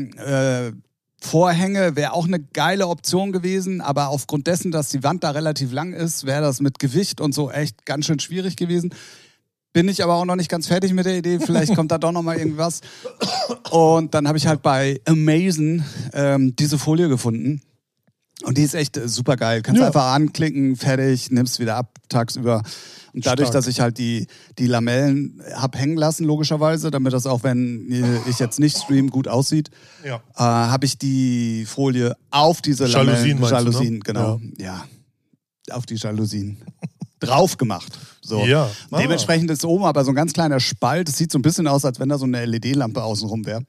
A: Vorhänge wäre auch eine geile Option gewesen, aber aufgrund dessen, dass die Wand da relativ lang ist, wäre das mit Gewicht und so echt ganz schön schwierig gewesen. Bin ich aber auch noch nicht ganz fertig mit der Idee. Vielleicht kommt da doch noch mal irgendwas. Und dann habe ich halt bei Amazon diese Folie gefunden. Und die ist echt super geil. Kannst einfach anklicken, fertig, nimmst wieder ab tagsüber. Und dadurch, dass ich halt die Lamellen habe hängen lassen, logischerweise, damit das auch, wenn ich jetzt nicht stream, gut aussieht, habe ich die Folie auf diese Jalousien, genau. Ja, auf die Jalousien drauf gemacht. So. Ja. Dementsprechend ist oben aber so ein ganz kleiner Spalt. Es sieht so ein bisschen aus, als wenn da so eine LED-Lampe außenrum wäre.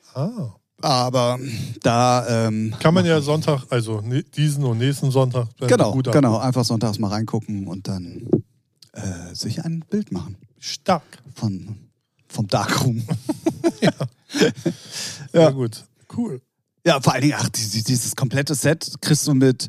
A: Aber da
B: kann man ja Sonntag, also diesen und nächsten Sonntag
A: genau, einfach sonntags mal reingucken und dann sich ein Bild machen.
B: Stark.
A: Vom Darkroom.
B: Ja. Sehr gut. Cool.
A: Ja, vor allen Dingen, dieses komplette Set kriegst du mit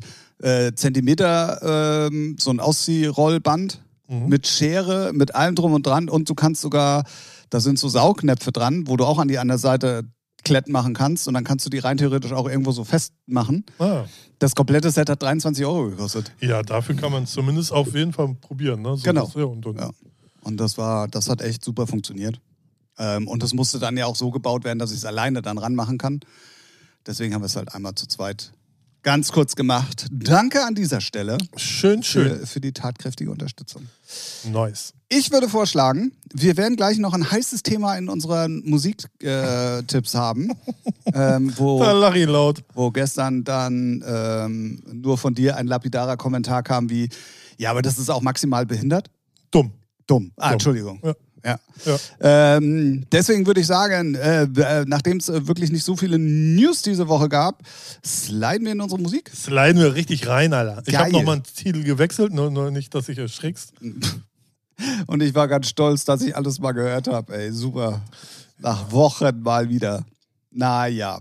A: Zentimeter so ein Ausziehrollband mit Schere, mit allem drum und dran und du kannst sogar, da sind so Saugnäpfe dran, wo du auch an der Seite Klett machen kannst und dann kannst du die rein theoretisch auch irgendwo so festmachen. Das komplette Set hat 23 € gekostet.
B: Ja, dafür kann man es zumindest auf jeden Fall probieren. Ne? So
A: genau. Und das hat echt super funktioniert. Und das musste dann ja auch so gebaut werden, dass ich es alleine dann ranmachen kann. Deswegen haben wir es halt einmal zu zweit ganz kurz gemacht. Danke an dieser Stelle.
B: Schön.
A: Für die tatkräftige Unterstützung.
B: Nice.
A: Ich würde vorschlagen, wir werden gleich noch ein heißes Thema in unseren Musiktipps haben.
B: Da lach ich laut.
A: Wo gestern dann nur von dir ein lapidarer Kommentar kam wie, ja, aber das ist auch maximal behindert.
B: Dumm.
A: Entschuldigung.
B: Ja.
A: Deswegen würde ich sagen, nachdem es wirklich nicht so viele News diese Woche gab, sliden wir in unsere Musik.
B: Sliden wir richtig rein, Alter. Ich habe nochmal einen Titel gewechselt, nur nicht, dass ich erschrickst.
A: Und ich war ganz stolz, dass ich alles mal gehört habe. Ey, super. Nach Wochen mal wieder. Naja.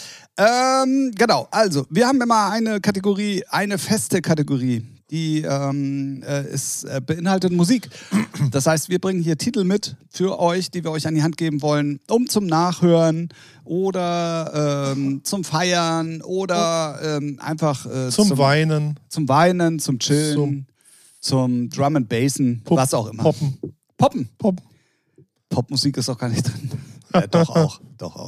A: Genau, also, wir haben immer eine Kategorie, eine feste Kategorie. Die beinhaltet Musik. Das heißt, wir bringen hier Titel mit für euch, die wir euch an die Hand geben wollen, um zum Nachhören oder zum Feiern oder einfach
B: zum Weinen.
A: Zum Weinen, zum Chillen, zum Drum and Bassen, was auch immer. Poppen. Popmusik ist auch gar nicht drin. Doch auch.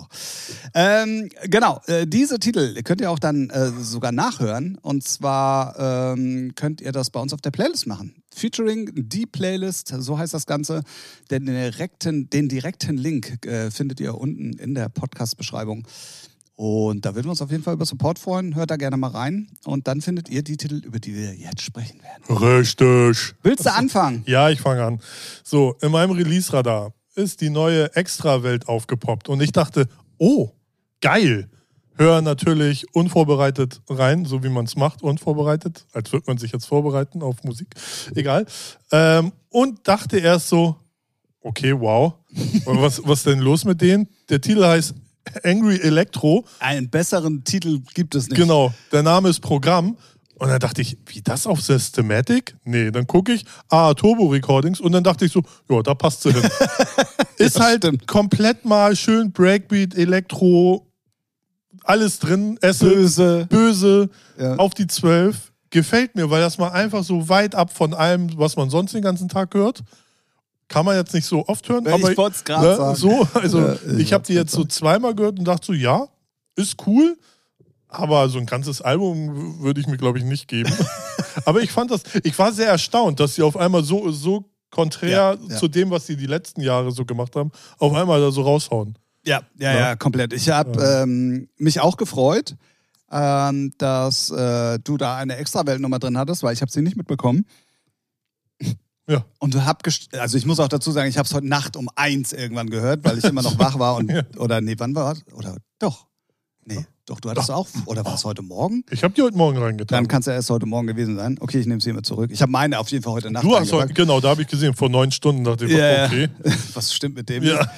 A: Genau, diese Titel könnt ihr auch dann sogar nachhören. Und zwar könnt ihr das bei uns auf der Playlist machen. Featuring die Playlist, so heißt das Ganze. Den direkten Link findet ihr unten in der Podcast-Beschreibung. Und da würden wir uns auf jeden Fall über Support freuen. Hört da gerne mal rein. Und dann findet ihr die Titel, über die wir jetzt sprechen werden.
B: Richtig.
A: Willst du anfangen?
B: Ja, ich fange an. So, in meinem Release-Radar ist die neue Extra-Welt aufgepoppt. Und ich dachte, oh, geil. Hör natürlich unvorbereitet rein, so wie man es macht, unvorbereitet. Als würde man sich jetzt vorbereiten auf Musik. Egal. Und dachte erst so, okay, wow. Was denn los mit denen? Der Titel heißt Angry Electro.
A: Einen besseren Titel gibt es nicht.
B: Genau, der Name ist Programm. Und dann dachte ich, wie das auf Systematic? Nee, dann gucke ich, Turbo Recordings. Und dann dachte ich so, ja, da passt sie hin. Ist halt komplett mal schön Breakbeat, Elektro, alles drin, Esse, böse auf die 12. Gefällt mir, weil das mal einfach so weit ab von allem, was man sonst den ganzen Tag hört. Kann man jetzt nicht so oft hören, aber
A: ich wollte es gerade sagen.
B: So, also ich habe die jetzt so zweimal gehört und dachte so, ja, ist cool, aber so ein ganzes Album würde ich mir, glaube ich, nicht geben. Aber ich war sehr erstaunt, dass sie auf einmal so konträr zu dem, was sie die letzten Jahre so gemacht haben, auf einmal da so raushauen.
A: Ja, komplett. Ich habe mich auch gefreut, dass du da eine Extra-Weltnummer drin hattest, weil ich habe sie nicht mitbekommen.
B: Ja.
A: Und also ich muss auch dazu sagen, ich habe es heute Nacht um 1 irgendwann gehört, weil ich immer noch wach war und wann war das? Oder doch. Nee, doch, du hattest auch. Oder war es heute Morgen?
B: Ich habe die heute Morgen reingetan.
A: Dann kann es ja erst heute Morgen gewesen sein. Okay, ich nehme sie immer zurück. Ich habe meine auf jeden Fall heute Nacht
B: Du hast heute, genau, da habe ich gesehen, vor 9 Stunden dachte ich, okay.
A: Was stimmt mit dem?
B: Ja.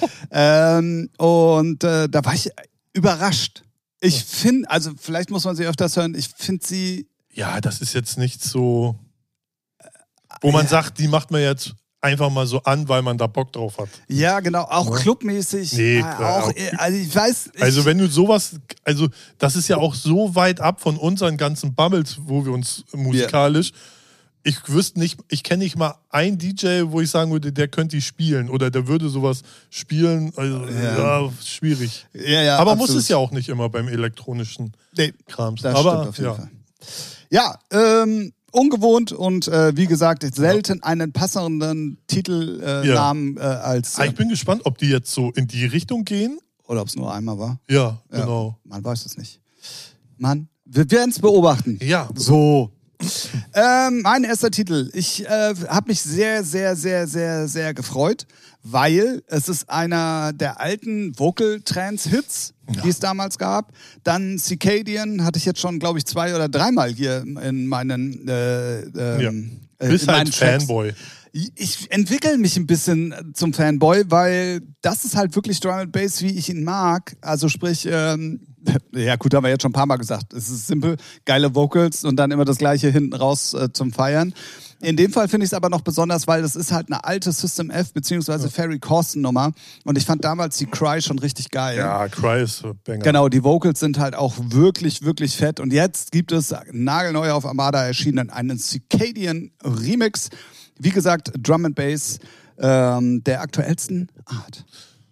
A: Da war ich überrascht. Ich finde, also vielleicht muss man sie öfters hören, ich finde sie...
B: Ja, das ist jetzt nicht so... Wo man sagt, die macht man jetzt einfach mal so an, weil man da Bock drauf hat.
A: Ja, genau. Auch clubmäßig.
B: Nee, klar.
A: Also ich weiß...
B: Also wenn du sowas... Also das ist ja auch so weit ab von unseren ganzen Bubbles, wo wir uns musikalisch... Ich wüsste nicht... Ich kenne nicht mal einen DJ, wo ich sagen würde, der könnte die spielen. Oder der würde sowas spielen. Also, schwierig.
A: Ja,
B: aber
A: absolut.
B: muss es ja auch nicht immer beim elektronischen Krams.
A: Das stimmt auf jeden Fall. Ja, ungewohnt und wie gesagt, selten einen passenden Titelnamen als...
B: Ich bin gespannt, ob die jetzt so in die Richtung gehen.
A: Oder ob es nur einmal war.
B: Ja, genau.
A: Man weiß es nicht. Wir werden es beobachten.
B: Ja.
A: So. Mein erster Titel. Ich habe mich sehr, sehr, sehr, sehr, sehr gefreut, weil es ist einer der alten Vocal-Trance-Hits, die es damals gab. Dann Circadian hatte ich jetzt schon, glaube ich, 2 oder 3 Mal hier in meinen
B: Bist
A: in
B: halt Fanboy.
A: Ich entwickle mich ein bisschen zum Fanboy, weil das ist halt wirklich Drum and Bass, wie ich ihn mag. Also sprich, ja gut, haben wir jetzt schon ein paar Mal gesagt. Es ist simpel, geile Vocals und dann immer das Gleiche hinten raus zum Feiern. In dem Fall finde ich es aber noch besonders, weil das ist halt eine alte System F bzw. Ferry Corsten Nummer und ich fand damals die Cry schon richtig geil.
B: Ja, Cry ist Banger.
A: Genau, die Vocals sind halt auch wirklich, wirklich fett und jetzt gibt es nagelneu auf Armada erschienen einen Circadian Remix. Wie gesagt, Drum and Bass der aktuellsten Art.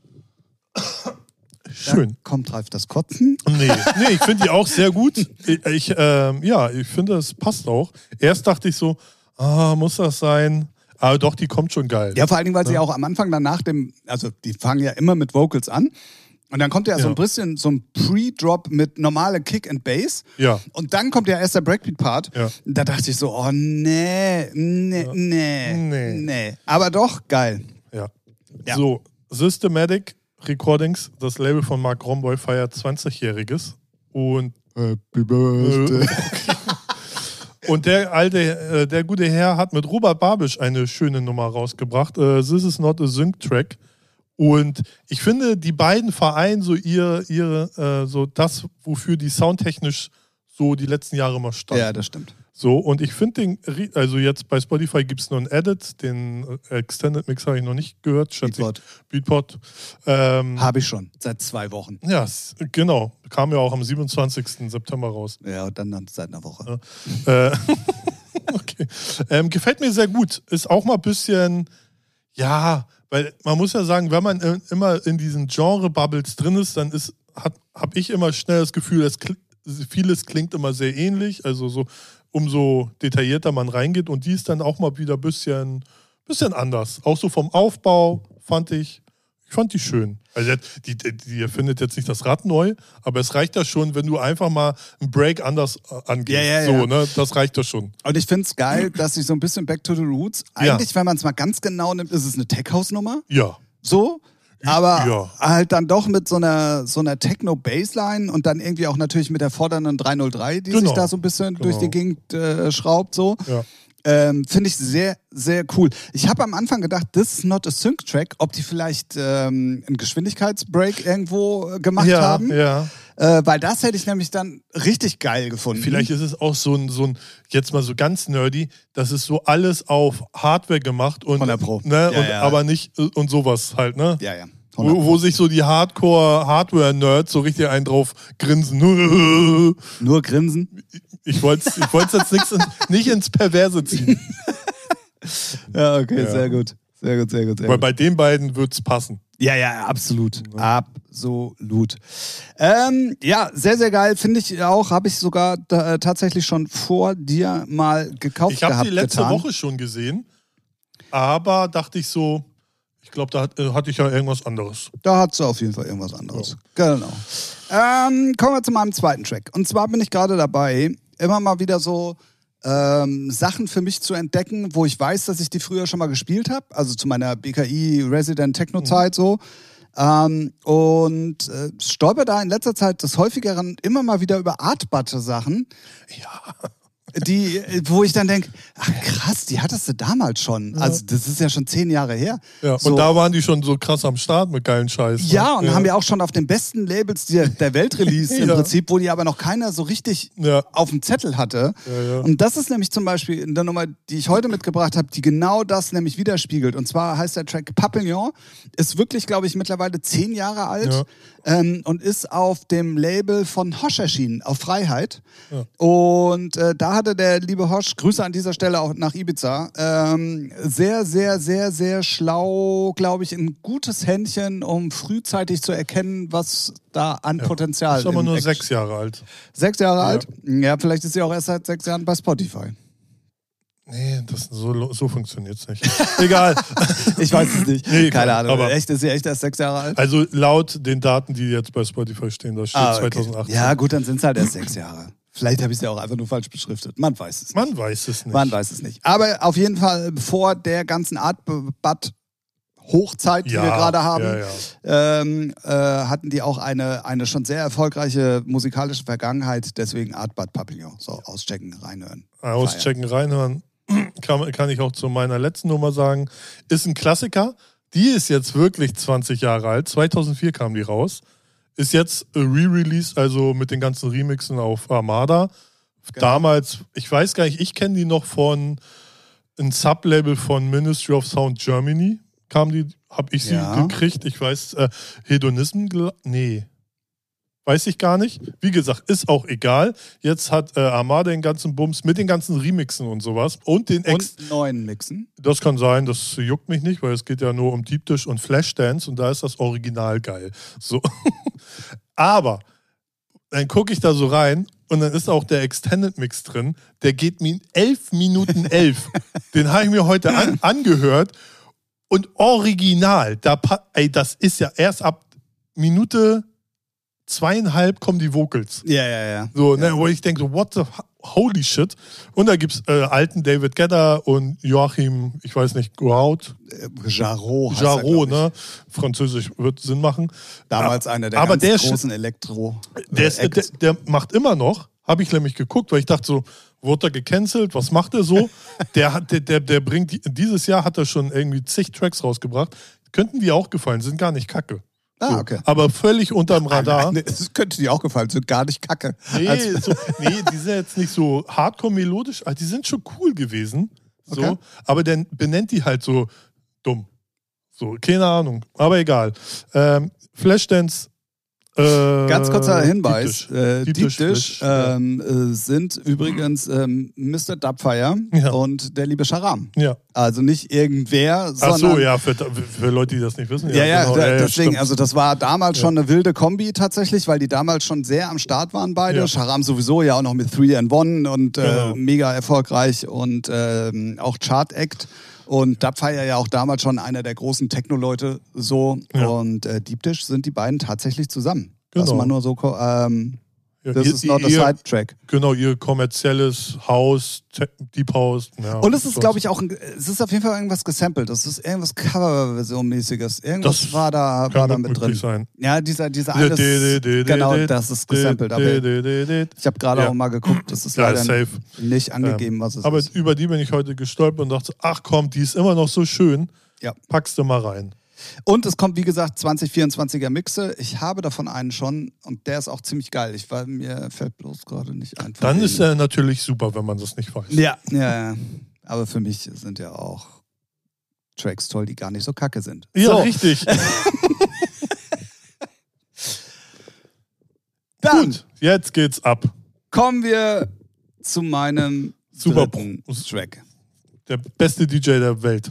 B: Schön.
A: Da kommt Ralf das Kotzen.
B: Nee, ich finde die auch sehr gut. Ich finde, es passt auch. Erst dachte ich so, muss das sein? Aber doch, die kommt schon geil.
A: Ja, vor allen Dingen, weil sie auch am Anfang dann also die fangen ja immer mit Vocals an. Und dann kommt ja so ein bisschen so ein Pre-Drop mit normale Kick and Bass.
B: Ja.
A: Und dann kommt ja erst der Breakbeat-Part.
B: Ja.
A: Da dachte ich so, oh nee. Aber doch, geil.
B: Ja. So, Systematic Recordings, das Label von Mark Romboy, feiert 20-Jähriges. Und
A: Happy Birthday.
B: Und der gute Herr hat mit Robert Babisch eine schöne Nummer rausgebracht. This is not a Sync-Track. Und ich finde, die beiden vereinen so so das, wofür die soundtechnisch so die letzten Jahre immer standen.
A: Ja, das stimmt.
B: So, und ich finde also jetzt bei Spotify gibt es nur einen Edit, den Extended Mix habe ich noch nicht gehört. Beatport.
A: Habe ich schon, seit 2 Wochen.
B: Ja, genau. Kam ja auch am 27. September raus.
A: Ja, und dann seit einer Woche.
B: Ja. Okay. Gefällt mir sehr gut. Ist auch mal ein bisschen, weil man muss ja sagen, wenn man immer in diesen Genre-Bubbles drin ist, dann habe ich immer schnell das Gefühl, vieles klingt immer sehr ähnlich, also so umso detaillierter man reingeht und die ist dann auch mal wieder ein bisschen anders. Auch so vom Aufbau fand ich die schön. Also die erfindet jetzt nicht das Rad neu, aber es reicht ja schon, wenn du einfach mal einen Break anders angehst.
A: Ja.
B: Ne? Das reicht ja schon.
A: Und ich finde es geil, dass sie so ein bisschen Back to the Roots, eigentlich, wenn man es mal ganz genau nimmt, ist es eine Tech-House-Nummer.
B: Ja.
A: So, aber halt dann doch mit so einer Techno-Bassline und dann irgendwie auch natürlich mit der fordernden 303, die sich da so ein bisschen durch die Gegend schraubt. So.
B: Ja.
A: Finde ich sehr, sehr cool. Ich habe am Anfang gedacht, this is not a Sync-Track, ob die vielleicht einen Geschwindigkeitsbreak irgendwo gemacht haben.
B: Ja.
A: Weil das hätte ich nämlich dann richtig geil gefunden.
B: Vielleicht ist es auch so ein jetzt mal so ganz nerdy, das ist so alles auf Hardware gemacht und,
A: von der Pro.
B: Ne, aber nicht und sowas halt, ne?
A: Ja,
B: Wo sich so die Hardcore-Hardware-Nerds so richtig einen drauf grinsen.
A: Nur grinsen?
B: Ich wollte es jetzt nicht ins Perverse ziehen.
A: Ja, okay, ja. Sehr gut.
B: Weil bei den beiden wird es passen.
A: Ja, absolut. Ja. Absolut. Ja, sehr, sehr geil. Finde ich auch. Habe ich sogar tatsächlich schon vor dir mal gekauft.
B: Ich habe die letzte Woche schon gesehen, aber dachte ich so, ich glaube, da hatte ich ja irgendwas anderes.
A: Da hat sie auf jeden Fall irgendwas anderes. Ja. Genau. Kommen wir zu meinem zweiten Track. Und zwar bin ich gerade dabei, immer mal wieder so Sachen für mich zu entdecken, wo ich weiß, dass ich die früher schon mal gespielt habe, also zu meiner BKI Resident Techno Zeit so. Und stolper da in letzter Zeit des Häufigeren immer mal wieder über Artbutt-Sachen.
B: Ja.
A: Wo ich dann denke, ach krass, die hattest du damals schon. Ja. Also das ist ja schon 10 Jahre her.
B: Ja, so. Und da waren die schon so krass am Start mit geilen Scheiß.
A: Ja, und haben ja auch schon auf den besten Labels der Welt released im Prinzip, wo die aber noch keiner so richtig auf dem Zettel hatte. Ja. Und das ist nämlich zum Beispiel in der Nummer, die ich heute mitgebracht habe, die genau das nämlich widerspiegelt. Und zwar heißt der Track Papillon, ist wirklich, glaube ich, mittlerweile 10 Jahre alt und ist auf dem Label von Hosch erschienen, auf Freiheit. Ja. Und da hatte der liebe Hosch, Grüße an dieser Stelle auch nach Ibiza, sehr, sehr, sehr, sehr schlau, glaube ich, ein gutes Händchen, um frühzeitig zu erkennen, was da an Potenzial ist.
B: Ist aber nur 6 Jahre alt.
A: 6 Jahre alt? Ja, vielleicht ist sie auch erst seit 6 Jahren bei Spotify.
B: Nee, so funktioniert es nicht. Egal.
A: Ich weiß es nicht. Nee, keine Ahnung. Aber ist sie echt erst 6 Jahre alt?
B: Also laut den Daten, die jetzt bei Spotify stehen, da steht 2018.
A: Ja gut, dann sind es halt erst 6 Jahre. Vielleicht habe ich es ja auch einfach nur falsch beschriftet. Man weiß es nicht. Man weiß es nicht. Aber auf jeden Fall vor der ganzen Art-Hochzeit, die wir gerade haben, hatten die auch eine schon sehr erfolgreiche musikalische Vergangenheit. Deswegen Artbutt Papillon. So, auschecken, reinhören.
B: Auschecken, reinhören. Kann ich auch zu meiner letzten Nummer sagen. Ist ein Klassiker. Die ist jetzt wirklich 20 Jahre alt. 2004 kam die raus. Ist jetzt re-released, also mit den ganzen Remixen auf Armada. Genau. Damals, ich weiß gar nicht, ich kenne die noch von einem Sublabel von Ministry of Sound Germany. Habe ich sie gekriegt. Ich weiß, Hedonism, weiß ich gar nicht. Wie gesagt, ist auch egal. Jetzt hat Armada den ganzen Bums mit den ganzen Remixen und sowas. Und
A: neuen Mixen.
B: Das kann sein, das juckt mich nicht, weil es geht ja nur um Deep Dish und Flashdance und da ist das Original geil. So. Aber dann gucke ich da so rein und dann ist auch der Extended Mix drin. Der geht mir 11 Minuten 11. Den habe ich mir heute angehört und original. Das ist ja erst ab Minute 2,5 kommen die Vocals.
A: Ja.
B: So, ne, wo ich denke, so, what the holy shit. Und da gibt es alten David Guetta und Joachim, ich weiß nicht, Gouraud. Jarreau, ne? Französisch wird Sinn machen.
A: Damals einer der ganz großen Elektro.
B: Der macht immer noch, habe ich nämlich geguckt, weil ich dachte so, wurde er gecancelt, was macht er so? der bringt, dieses Jahr hat er schon irgendwie zig Tracks rausgebracht. Könnten die auch gefallen, sind gar nicht kacke.
A: Ah, okay.
B: Aber völlig unterm Radar.
A: Das könnte dir auch gefallen, sind gar nicht kacke.
B: Nee, die sind jetzt nicht so hardcore-melodisch, die sind schon cool gewesen. So, okay. Aber dann benennt die halt so dumm. So, keine Ahnung, aber egal. Flashdance.
A: Ganz kurzer Hinweis. Deep Dish sind übrigens Mr. Dubfire und der liebe Sharam.
B: Ja.
A: Also nicht irgendwer, sondern...
B: Ach so, ja, für Leute, die das nicht wissen.
A: Ja, deswegen, also das war damals schon eine wilde Kombi tatsächlich, weil die damals schon sehr am Start waren beide. Ja. Sharam sowieso ja auch noch mit 3&1 und mega erfolgreich und auch Chart-Act. Und Dubfire ja auch damals schon einer der großen Techno-Leute so. Ja. Und Deep Dish sind die beiden tatsächlich zusammen. Genau. Dass man nur so... this is not a side track.
B: Genau, ihr kommerzielles Haus, Deep House. Ja,
A: und es ist, glaube ich, auch, es ist auf jeden Fall irgendwas gesampelt. Das ist irgendwas Coverversion-mäßiges. Irgendwas war da mit drin.
B: Sein.
A: Ja, dieser alles, genau, das ist gesampelt. Aber ich habe gerade auch mal geguckt, das ist leider nicht angegeben, was es
B: aber
A: ist.
B: Aber über die bin ich heute gestolpert und dachte, ach komm, die ist immer noch so schön. Ja. Packst du mal rein.
A: Und es kommt, wie gesagt, 2024er Mixe. Ich habe davon einen schon und der ist auch ziemlich geil. Mir fällt bloß gerade nicht ein.
B: Dann ist er natürlich super, wenn man das nicht weiß.
A: Ja. Aber für mich sind ja auch Tracks toll, die gar nicht so kacke sind.
B: Ja, so. Richtig.
A: Dann
B: Gut, jetzt geht's ab.
A: kommen wir zu meinem dritten Track.
B: Der beste DJ der Welt.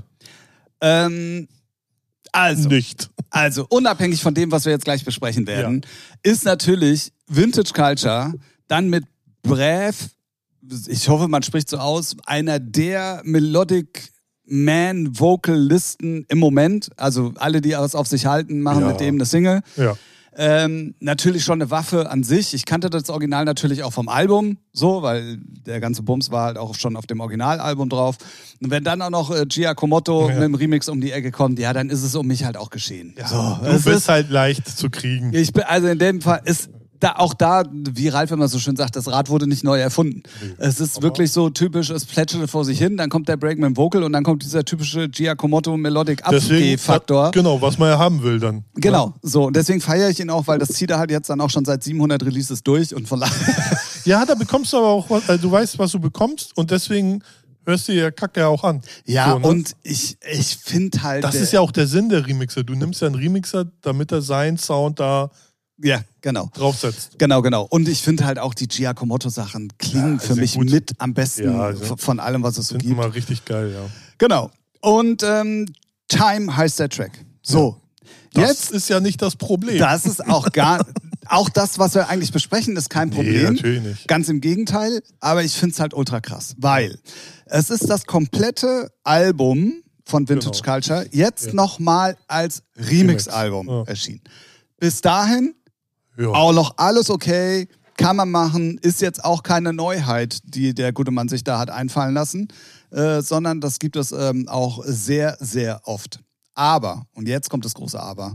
A: Also, unabhängig von dem, was wir jetzt gleich besprechen werden, ist natürlich Vintage Culture dann mit Brev, ich hoffe, man spricht so aus, einer der Melodic Man-Vocalisten im Moment. Also alle, die es auf sich halten, machen mit dem eine Single.
B: Ja.
A: Natürlich schon eine Waffe an sich. Ich kannte das Original natürlich auch vom Album, so, weil der ganze Bums war halt auch schon auf dem Originalalbum drauf. Und wenn dann auch noch Giacomoto mit dem Remix um die Ecke kommt, ja, dann ist es um mich halt auch geschehen.
B: Ja,
A: so,
B: du bist halt leicht zu kriegen.
A: Also in dem Fall ist auch da, wie Ralf immer so schön sagt, das Rad wurde nicht neu erfunden. Es ist wirklich so typisch, es plätscherte vor sich hin, dann kommt der Break mit dem Vocal und dann kommt dieser typische Giacomoto Melodic Abgeh-Faktor.
B: Genau, was man ja haben will dann.
A: Genau, so. Und deswegen feiere ich ihn auch, weil das zieht er halt jetzt dann auch schon seit 700 Releases durch und von
B: Ja, da bekommst du aber auch was, also du weißt, was du bekommst und deswegen hörst du dir Kacke ja auch an.
A: Ja,
B: so, ne?
A: Und ich finde halt...
B: Das ist ja auch der Sinn der Remixer. Du nimmst ja einen Remixer, damit er seinen Sound da draufsetzt.
A: Genau. Und ich finde halt auch, die Giacomoto-Sachen klingen für mich gut. Mit am besten von allem, was es so gibt.
B: Immer richtig geil, ja.
A: Genau. Und Time heißt der Track. So.
B: Das
A: jetzt
B: ist ja nicht das Problem.
A: Das ist auch auch das, was wir eigentlich besprechen, ist kein Problem.
B: Nee, natürlich nicht.
A: Ganz im Gegenteil. Aber ich finde es halt ultra krass, weil es ist das komplette Album von Vintage Culture jetzt nochmal als Remix-Album erschienen. Bis dahin auch noch alles okay, kann man machen, ist jetzt auch keine Neuheit, die der gute Mann sich da hat einfallen lassen, sondern das gibt es auch sehr, sehr oft. Aber, und jetzt kommt das große Aber,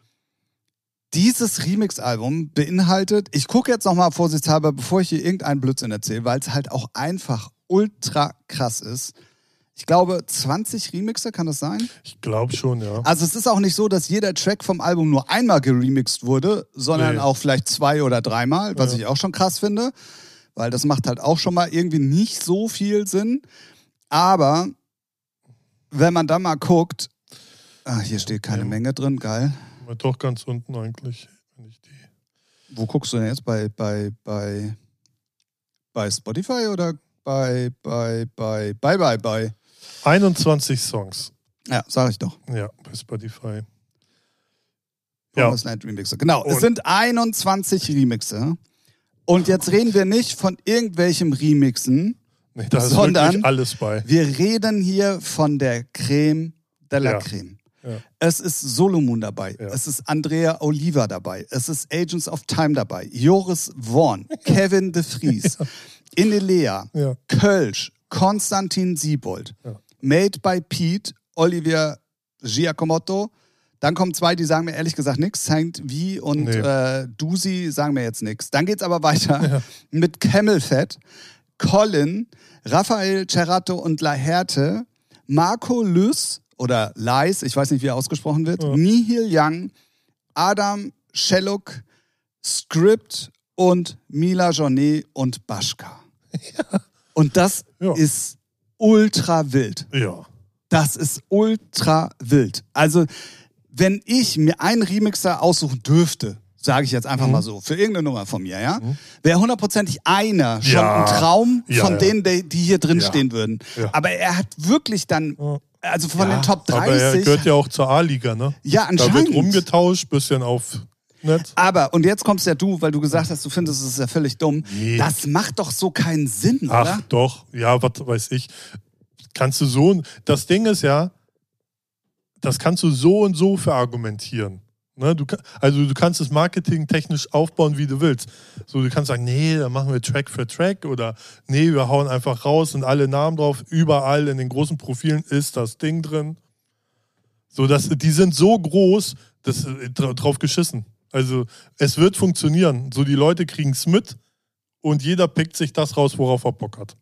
A: dieses Remix-Album beinhaltet, ich gucke jetzt nochmal vorsichtshalber, bevor ich hier irgendeinen Blödsinn erzähle, weil es halt auch einfach ultra krass ist. Ich glaube, 20 Remixe, kann das sein?
B: Ich glaube schon, ja.
A: Also es ist auch nicht so, dass jeder Track vom Album nur einmal geremixed wurde, sondern auch vielleicht 2 oder 3 Mal, was ich auch schon krass finde, weil das macht halt auch schon mal irgendwie nicht so viel Sinn. Aber wenn man dann mal guckt, hier steht keine Menge drin, geil.
B: Doch ganz unten eigentlich.
A: Wo guckst du denn jetzt? Bei Spotify oder bei
B: 21 Songs.
A: Ja, sag ich doch.
B: Ja, bei Spotify.
A: Remixe. Genau, es sind 21 Remixe. Und jetzt reden wir nicht von irgendwelchen Remixen, sondern
B: wirklich alles bei.
A: Wir reden hier von der Creme de la Creme. Ja. Es ist Solomon dabei, es ist Andrea Oliva dabei, es ist Agents of Time dabei, Joris Vorn, Kevin de Vries, Inelea, Kölsch, Konstantin Siebold, Made by Pete, Olivier Giacomoto. Dann kommen 2, die sagen mir ehrlich gesagt nichts. Saint V und Dusi sagen mir jetzt nichts. Dann geht's aber weiter mit Camel Fat, Colin, Raphael Cerrato und Laherte, Marco Lys oder Lies, ich weiß nicht, wie er ausgesprochen wird, Nihil Young, Adam Shelluk, Script und Mila Jonet und Baschka. Und das ist ultra wild.
B: Ja.
A: Das ist ultra wild. Also, wenn ich mir einen Remixer aussuchen dürfte, sage ich jetzt einfach mal so, für irgendeine Nummer von mir, wäre hundertprozentig einer schon ein Traum von denen, die hier drin stehen würden. Ja. Aber er hat wirklich dann, also von den Top 30...
B: Aber er gehört ja auch zur A-Liga, ne?
A: Ja, anscheinend.
B: Da wird rumgetauscht, bisschen auf... Netz.
A: Aber, und jetzt kommst ja du, weil du gesagt hast, du findest es ja völlig dumm. Nee. Das macht doch so keinen Sinn, oder?
B: Ach doch, ja, was weiß ich. Kannst du so... Das Ding ist ja, das kannst du so und so verargumentieren. Ne? Du kannst es marketingtechnisch aufbauen, wie du willst. So, du kannst sagen, nee, dann machen wir Track für Track oder nee, wir hauen einfach raus und alle Namen drauf. Überall in den großen Profilen ist das Ding drin. So, die sind so groß, dass drauf geschissen. Also es wird funktionieren. So, die Leute kriegen es mit und jeder pickt sich das raus, worauf er Bock hat.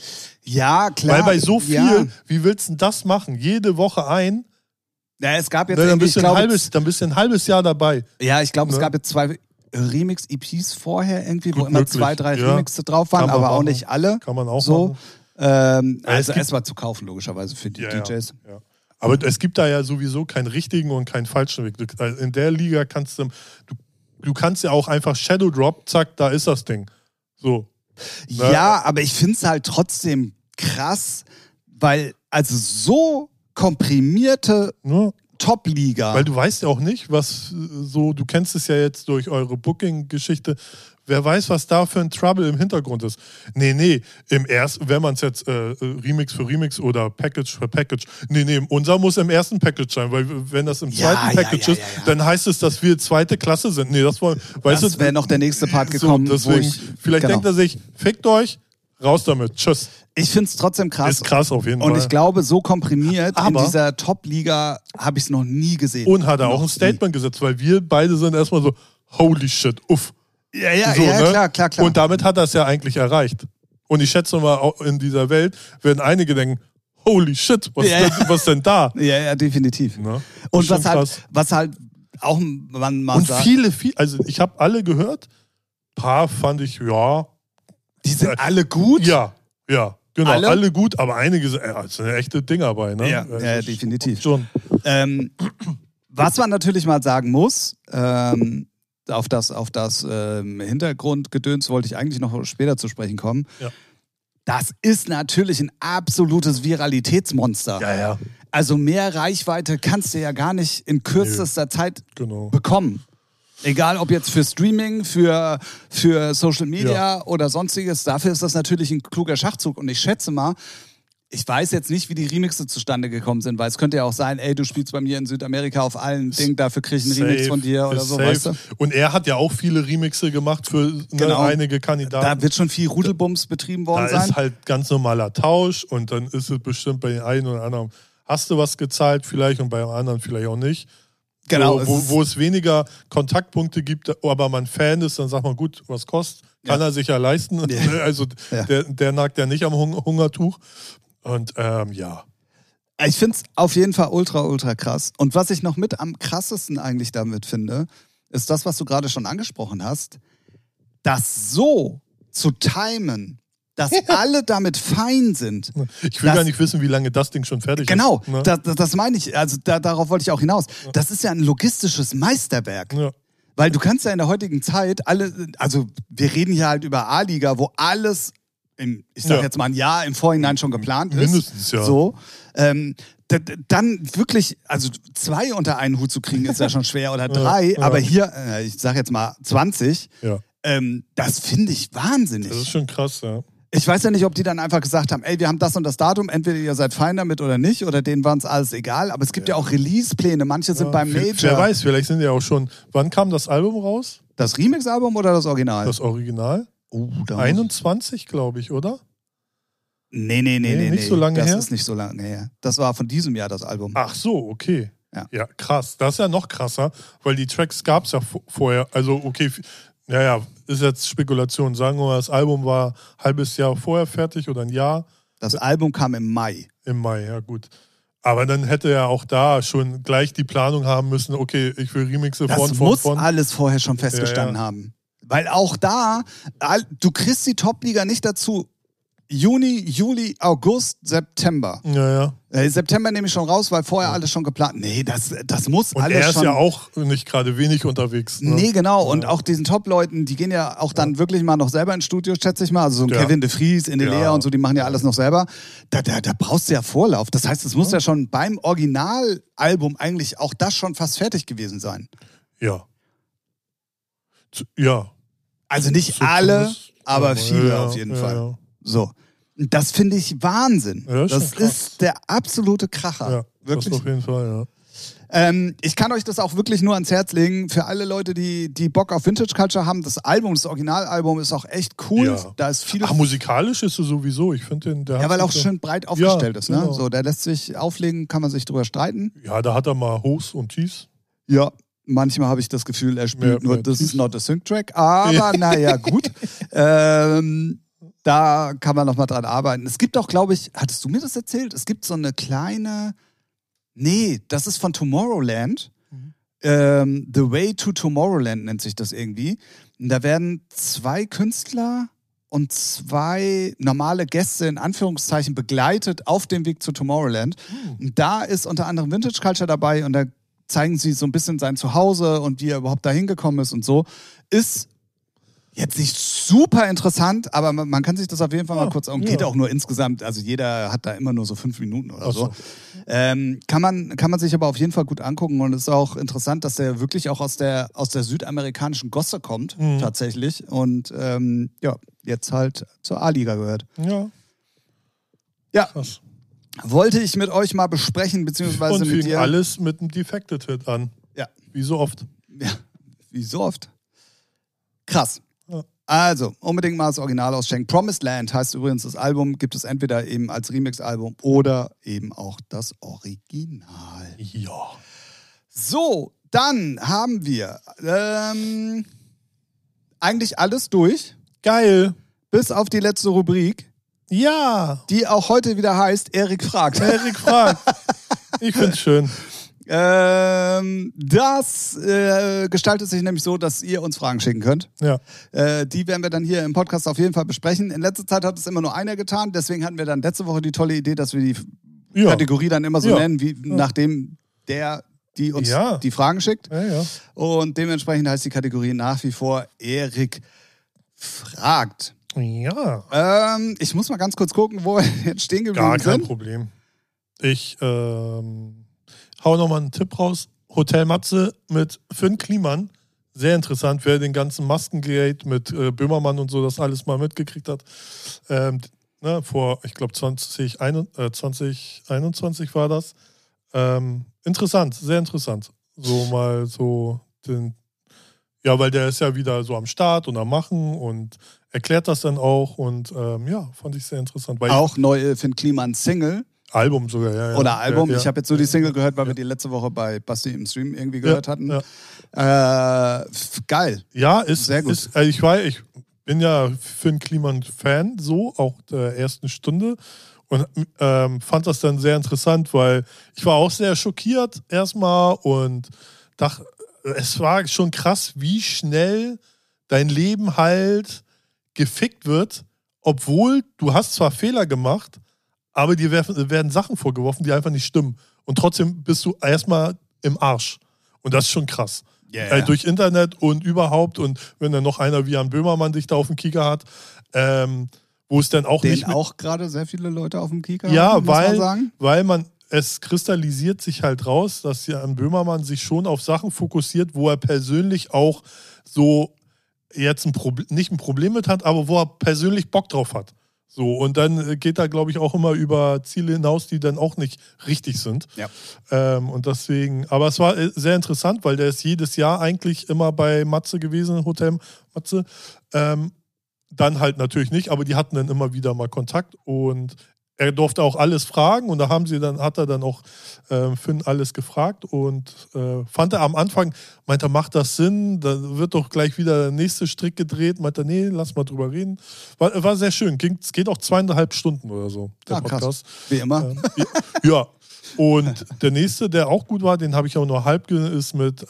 A: Ja, klar.
B: Weil bei so viel, wie willst du das machen? Jede Woche ein?
A: Ja, es gab jetzt
B: dann bist du ein halbes Jahr dabei.
A: Ja, ich glaube, es gab jetzt 2 Remix-EPs vorher irgendwie, wo immer 2, 3 Remixe drauf waren, aber auch nicht alle.
B: Kann man auch
A: so machen. Also erstmal zu kaufen, logischerweise, für die DJs.
B: Ja. Aber es gibt da ja sowieso keinen richtigen und keinen falschen Weg. In der Liga kannst du du kannst ja auch einfach Shadow Drop, zack, da ist das Ding. So.
A: Ja, aber ich finde es halt trotzdem krass, weil also so komprimierte Top-Liga.
B: Weil du weißt ja auch nicht, was so, du kennst es ja jetzt durch eure Booking-Geschichte, wer weiß, was da für ein Trouble im Hintergrund ist. Nee, wenn man es jetzt Remix für Remix oder Package für Package, unser muss im ersten Package sein, weil wenn das im zweiten Package ist, dann heißt es, dass wir zweite Klasse sind. Nee, das
A: wäre noch der nächste Part gekommen.
B: So, deswegen, vielleicht denkt er sich, fickt euch, raus damit, tschüss.
A: Ich finde es trotzdem krass.
B: Ist krass auf jeden Fall.
A: Und ich glaube, so komprimiert in dieser Top-Liga habe ich es noch nie gesehen.
B: Und hat er auch ein Statement gesetzt, weil wir beide sind erstmal so, holy shit, uff.
A: Ja,
B: so, ne?
A: klar.
B: Und damit hat er es ja eigentlich erreicht. Und ich schätze mal, auch in dieser Welt werden einige denken, holy shit, was denn da?
A: Ja, definitiv.
B: Ne?
A: Und was halt auch man mal sagt.
B: Und viele, also ich habe alle gehört, ein paar fand ich, ja.
A: Die sind alle gut?
B: Ja, genau, alle gut, aber einige sind echte Dinger bei. Ne?
A: Ja, definitiv.
B: Schon.
A: Was man natürlich mal sagen muss, auf das Hintergrundgedöns wollte ich eigentlich noch später zu sprechen kommen.
B: Ja.
A: Das ist natürlich ein absolutes Viralitätsmonster.
B: Ja.
A: Also mehr Reichweite kannst du ja gar nicht in kürzester Zeit bekommen. Egal ob jetzt für Streaming, für Social Media oder sonstiges. Dafür ist das natürlich ein kluger Schachzug. Und ich schätze mal, ich weiß jetzt nicht, wie die Remixe zustande gekommen sind, weil es könnte ja auch sein, ey, du spielst bei mir in Südamerika auf allen Dingen, dafür krieg ich einen Remix von dir oder so, weißt du?
B: Und er hat ja auch viele Remixe gemacht für einige Kandidaten.
A: Da wird schon viel Rudelbums betrieben worden sein.
B: Da ist halt ganz normaler Tausch und dann ist es bestimmt bei den einen oder anderen, hast du was gezahlt vielleicht und bei dem anderen vielleicht auch nicht.
A: Genau.
B: So, wo es weniger Kontaktpunkte gibt, aber man Fan ist, dann sagt man, gut, was kostet, kann er sich ja leisten. Ja. Also der nagt ja nicht am Hungertuch. Und
A: Ich finde es auf jeden Fall ultra, ultra krass. Und was ich noch mit am krassesten eigentlich damit finde, ist das, was du gerade schon angesprochen hast, das so zu timen, dass alle damit fein sind.
B: Ich will gar nicht wissen, wie lange das Ding schon fertig ist.
A: Genau, das meine ich. Also darauf wollte ich auch hinaus. Das ist ja ein logistisches Meisterwerk. Ja. Weil du kannst ja in der heutigen Zeit also wir reden hier halt über A-Liga, wo alles ich sage jetzt mal ein Jahr im Vorhinein schon geplant ist.
B: Mindestens, ja.
A: So. Dann wirklich, also 2 unter einen Hut zu kriegen, ist ja schon schwer oder 3, aber hier, ich sage jetzt mal 20, das finde ich wahnsinnig.
B: Das ist schon krass, ja.
A: Ich weiß ja nicht, ob die dann einfach gesagt haben, ey, wir haben das und das Datum, entweder ihr seid fein damit oder nicht, oder denen war es alles egal, aber es gibt ja auch Release-Pläne, manche sind beim Major.
B: Wer weiß, vielleicht sind ja auch schon, wann kam das Album raus?
A: Das Remix-Album oder das Original?
B: Das Original. 21, glaube ich, oder?
A: Nee.
B: Nicht so lange her?
A: Das ist nicht so lange her. Das war von diesem Jahr das Album.
B: Ach so, okay.
A: Ja,
B: krass. Das ist ja noch krasser, weil die Tracks gab es ja vorher. Also, okay, ist jetzt Spekulation. Sagen wir mal, das Album war ein halbes Jahr vorher fertig oder ein Jahr.
A: Das Album kam im Mai.
B: Im Mai, ja gut. Aber dann hätte er auch da schon gleich die Planung haben müssen, okay, ich will Remixe von.
A: Das muss alles vorher schon festgestanden haben. Weil auch da, du kriegst die Top-Liga nicht dazu. Juni, Juli, August, September.
B: Ja.
A: September nehme ich schon raus, weil vorher alles schon geplant. Nee, das muss
B: und
A: alles schon.
B: Er ist ja auch nicht gerade wenig unterwegs. Ne?
A: Nee, genau. Und auch diesen Top-Leuten, die gehen ja auch dann wirklich mal noch selber ins Studio, schätze ich mal. Also so ein Kevin de Vries, Indelea und so, die machen ja alles noch selber. Da brauchst du ja Vorlauf. Das heißt, es muss ja schon beim Originalalbum eigentlich auch das schon fast fertig gewesen sein.
B: Ja.
A: Also nicht alle, aber viele auf jeden Fall.
B: Ja.
A: So. Das finde ich Wahnsinn.
B: Ja,
A: das ist der absolute Kracher.
B: Ja,
A: wirklich.
B: Das auf jeden Fall, ja.
A: Ich kann euch das auch wirklich nur ans Herz legen. Für alle Leute, die Bock auf Vintage Culture haben, das Originalalbum ist auch echt cool. Ja. Da ist viel.
B: Musikalisch ist es sowieso. Ich finde den, der
A: weil auch schön breit aufgestellt ist. Ne?
B: Genau.
A: So, der lässt sich auflegen, kann man sich drüber streiten.
B: Ja, da hat er mal Hochs und Tiefs.
A: Ja. Manchmal habe ich das Gefühl, er spielt nur This is not a Sync-Track, aber naja, gut. Da kann man nochmal dran arbeiten. Es gibt auch, glaube ich, hattest du mir das erzählt? Es gibt so eine kleine, das ist von Tomorrowland. The Way to Tomorrowland nennt sich das irgendwie. Und da werden 2 Künstler und 2 normale Gäste in Anführungszeichen begleitet auf dem Weg zu Tomorrowland. Und da ist unter anderem Vintage Culture dabei und da zeigen sie so ein bisschen sein Zuhause und wie er überhaupt da hingekommen ist und so. Ist jetzt nicht super interessant, aber man kann sich das auf jeden Fall mal kurz geht auch nur insgesamt, also jeder hat da immer nur so 5 Minuten oder so. Kann man sich aber auf jeden Fall gut angucken und es ist auch interessant, dass der wirklich auch aus der südamerikanischen Gosse kommt, tatsächlich. Und jetzt halt zur A-Liga gehört. Ja. Krass. Wollte ich mit euch mal besprechen, beziehungsweise
B: und mit dir. Alles mit einem Defected Hit an.
A: Ja.
B: Wie so oft.
A: Ja, wie so oft. Krass. Ja. Also, unbedingt mal das Original auschecken. Promised Land heißt übrigens das Album, gibt es entweder eben als Remix-Album oder eben auch das Original.
B: Ja.
A: So, dann haben wir eigentlich alles durch.
B: Geil.
A: Bis auf die letzte Rubrik.
B: Ja.
A: Die auch heute wieder heißt Erik fragt.
B: Erik fragt. Ich find's schön.
A: Das gestaltet sich nämlich so, dass ihr uns Fragen schicken könnt.
B: Ja.
A: Die werden wir dann hier im Podcast auf jeden Fall besprechen. In letzter Zeit hat es immer nur einer getan. Deswegen hatten wir dann letzte Woche die tolle Idee, dass wir die Kategorie dann immer so nennen, wie nachdem die uns die Fragen schickt.
B: Ja.
A: Und dementsprechend heißt die Kategorie nach wie vor Erik fragt.
B: Ja.
A: Ich muss mal ganz kurz gucken, wo wir jetzt stehen geblieben sind.
B: Gar kein Problem. Ich hau nochmal einen Tipp raus. Hotel Matze mit Finn Kliman. Sehr interessant, wer den ganzen Maskengate mit Böhmermann und so das alles mal mitgekriegt hat. Vor, ich glaube, 2021 war das. Interessant, sehr interessant. So mal so weil der ist ja wieder so am Start und am Machen und erklärt das dann auch und fand ich sehr interessant. Weil
A: auch neue Finn Kliman Single.
B: Album sogar, ja.
A: Oder Album. Ja. Ich habe jetzt nur die Single gehört, weil wir die letzte Woche bei Basti im Stream irgendwie gehört hatten. Ja. Geil.
B: Ja, ist sehr gut. Ich bin ja Finn Kliman-Fan, so auch der ersten Stunde und fand das dann sehr interessant, weil ich war auch sehr schockiert erstmal und dachte, es war schon krass, wie schnell dein Leben halt gefickt wird, obwohl du hast zwar Fehler gemacht, aber dir werden Sachen vorgeworfen, die einfach nicht stimmen. Und trotzdem bist du erstmal im Arsch. Und das ist schon krass.
A: Yeah.
B: Durch Internet und überhaupt. Und wenn dann noch einer wie Jan Böhmermann dich da auf dem Kieker hat, wo es dann auch
A: den
B: nicht...
A: auch gerade sehr viele Leute auf dem Kieker
B: haben,
A: muss man sagen.
B: Weil es kristallisiert sich halt raus, dass Jan Böhmermann sich schon auf Sachen fokussiert, wo er persönlich auch so jetzt nicht ein Problem mit hat, aber wo er persönlich Bock drauf hat. So, und dann geht er, glaube ich, auch immer über Ziele hinaus, die dann auch nicht richtig sind.
A: Ja.
B: Und deswegen, aber es war sehr interessant, weil der ist jedes Jahr eigentlich immer bei Matze gewesen, Hotel Matze. Dann halt natürlich nicht, aber die hatten dann immer wieder mal Kontakt und er durfte auch alles fragen und da hat er dann auch Finn alles gefragt und fand er am Anfang, meinte er, macht das Sinn? Da wird doch gleich wieder der nächste Strick gedreht. Meinte er, nee, lass mal drüber reden. War sehr schön. Es geht auch 2,5 Stunden oder so, der Podcast.
A: Krass. Wie immer.
B: Ja. Und der nächste, der auch gut war, den habe ich auch nur halb ist mit,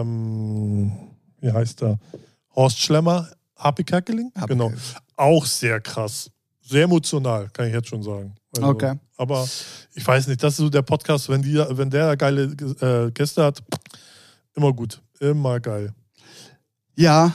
B: wie heißt der? Horst Schlemmer, Happy Kerkeling. Genau. Auch sehr krass. Sehr emotional, kann ich jetzt schon sagen. Also,
A: okay.
B: Aber ich weiß nicht, das ist so der Podcast, wenn der geile Gäste hat, immer gut, immer geil.
A: Ja,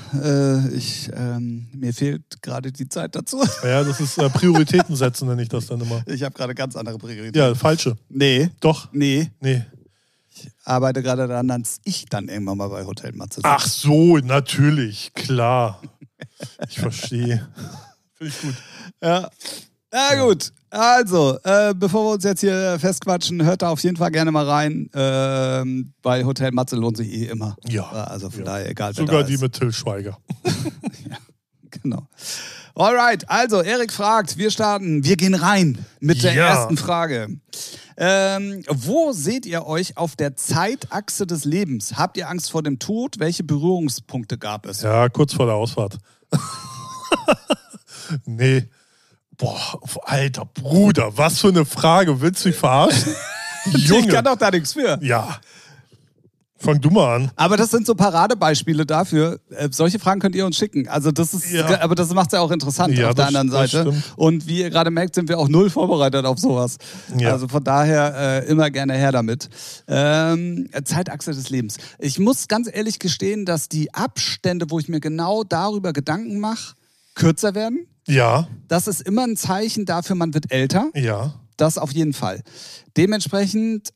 A: mir fehlt gerade die Zeit dazu.
B: Ja, das ist Prioritäten setzen, nenne ich das dann immer.
A: Ich habe gerade ganz andere Prioritäten.
B: Ja, falsche.
A: Nee.
B: Doch.
A: Nee.
B: Ich
A: arbeite gerade daran, dass ich dann irgendwann mal bei Hotel Matze
B: sitze. Ach so, natürlich, klar. Ich verstehe. Finde ich gut.
A: Ja. Ja, gut. Also, bevor wir uns jetzt hier festquatschen, hört da auf jeden Fall gerne mal rein. Bei Hotel Matze lohnt sich immer.
B: Ja.
A: Also von daher, egal wer
B: sogar
A: da
B: die
A: ist.
B: mit Till Schweiger.
A: Ja, genau. Alright, also Erik fragt, wir gehen rein mit der ersten Frage. Wo seht ihr euch auf der Zeitachse des Lebens? Habt ihr Angst vor dem Tod? Welche Berührungspunkte gab es?
B: Ja, kurz vor der Ausfahrt. Nee. Boah, alter Bruder, was für eine Frage. Willst du mich verarschen?
A: Junge. Ich kann doch da nichts für.
B: Ja. Fang du mal an.
A: Aber das sind so Paradebeispiele dafür. Solche Fragen könnt ihr uns schicken. Also das ist, aber das macht es ja auch interessant auf der anderen Seite. Und wie ihr gerade merkt, sind wir auch null vorbereitet auf sowas. Ja. Also von daher immer gerne her damit. Zeitachse des Lebens. Ich muss ganz ehrlich gestehen, dass die Abstände, wo ich mir genau darüber Gedanken mache, kürzer werden.
B: Ja.
A: Das ist immer ein Zeichen dafür, man wird älter.
B: Ja.
A: Das auf jeden Fall. Dementsprechend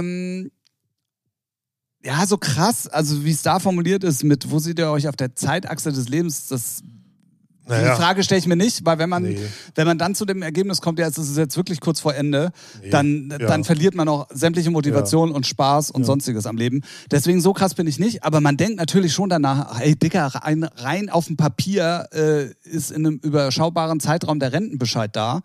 A: ja, so krass, also wie es da formuliert ist, mit wo seht ihr euch auf der Zeitachse des Lebens, die Frage stelle ich mir nicht, weil wenn man dann zu dem Ergebnis kommt, ja, es ist jetzt wirklich kurz vor Ende, dann verliert man auch sämtliche Motivation und Spaß und Sonstiges am Leben. Deswegen so krass bin ich nicht, aber man denkt natürlich schon danach, ey Dicker, rein auf dem Papier ist in einem überschaubaren Zeitraum der Rentenbescheid da.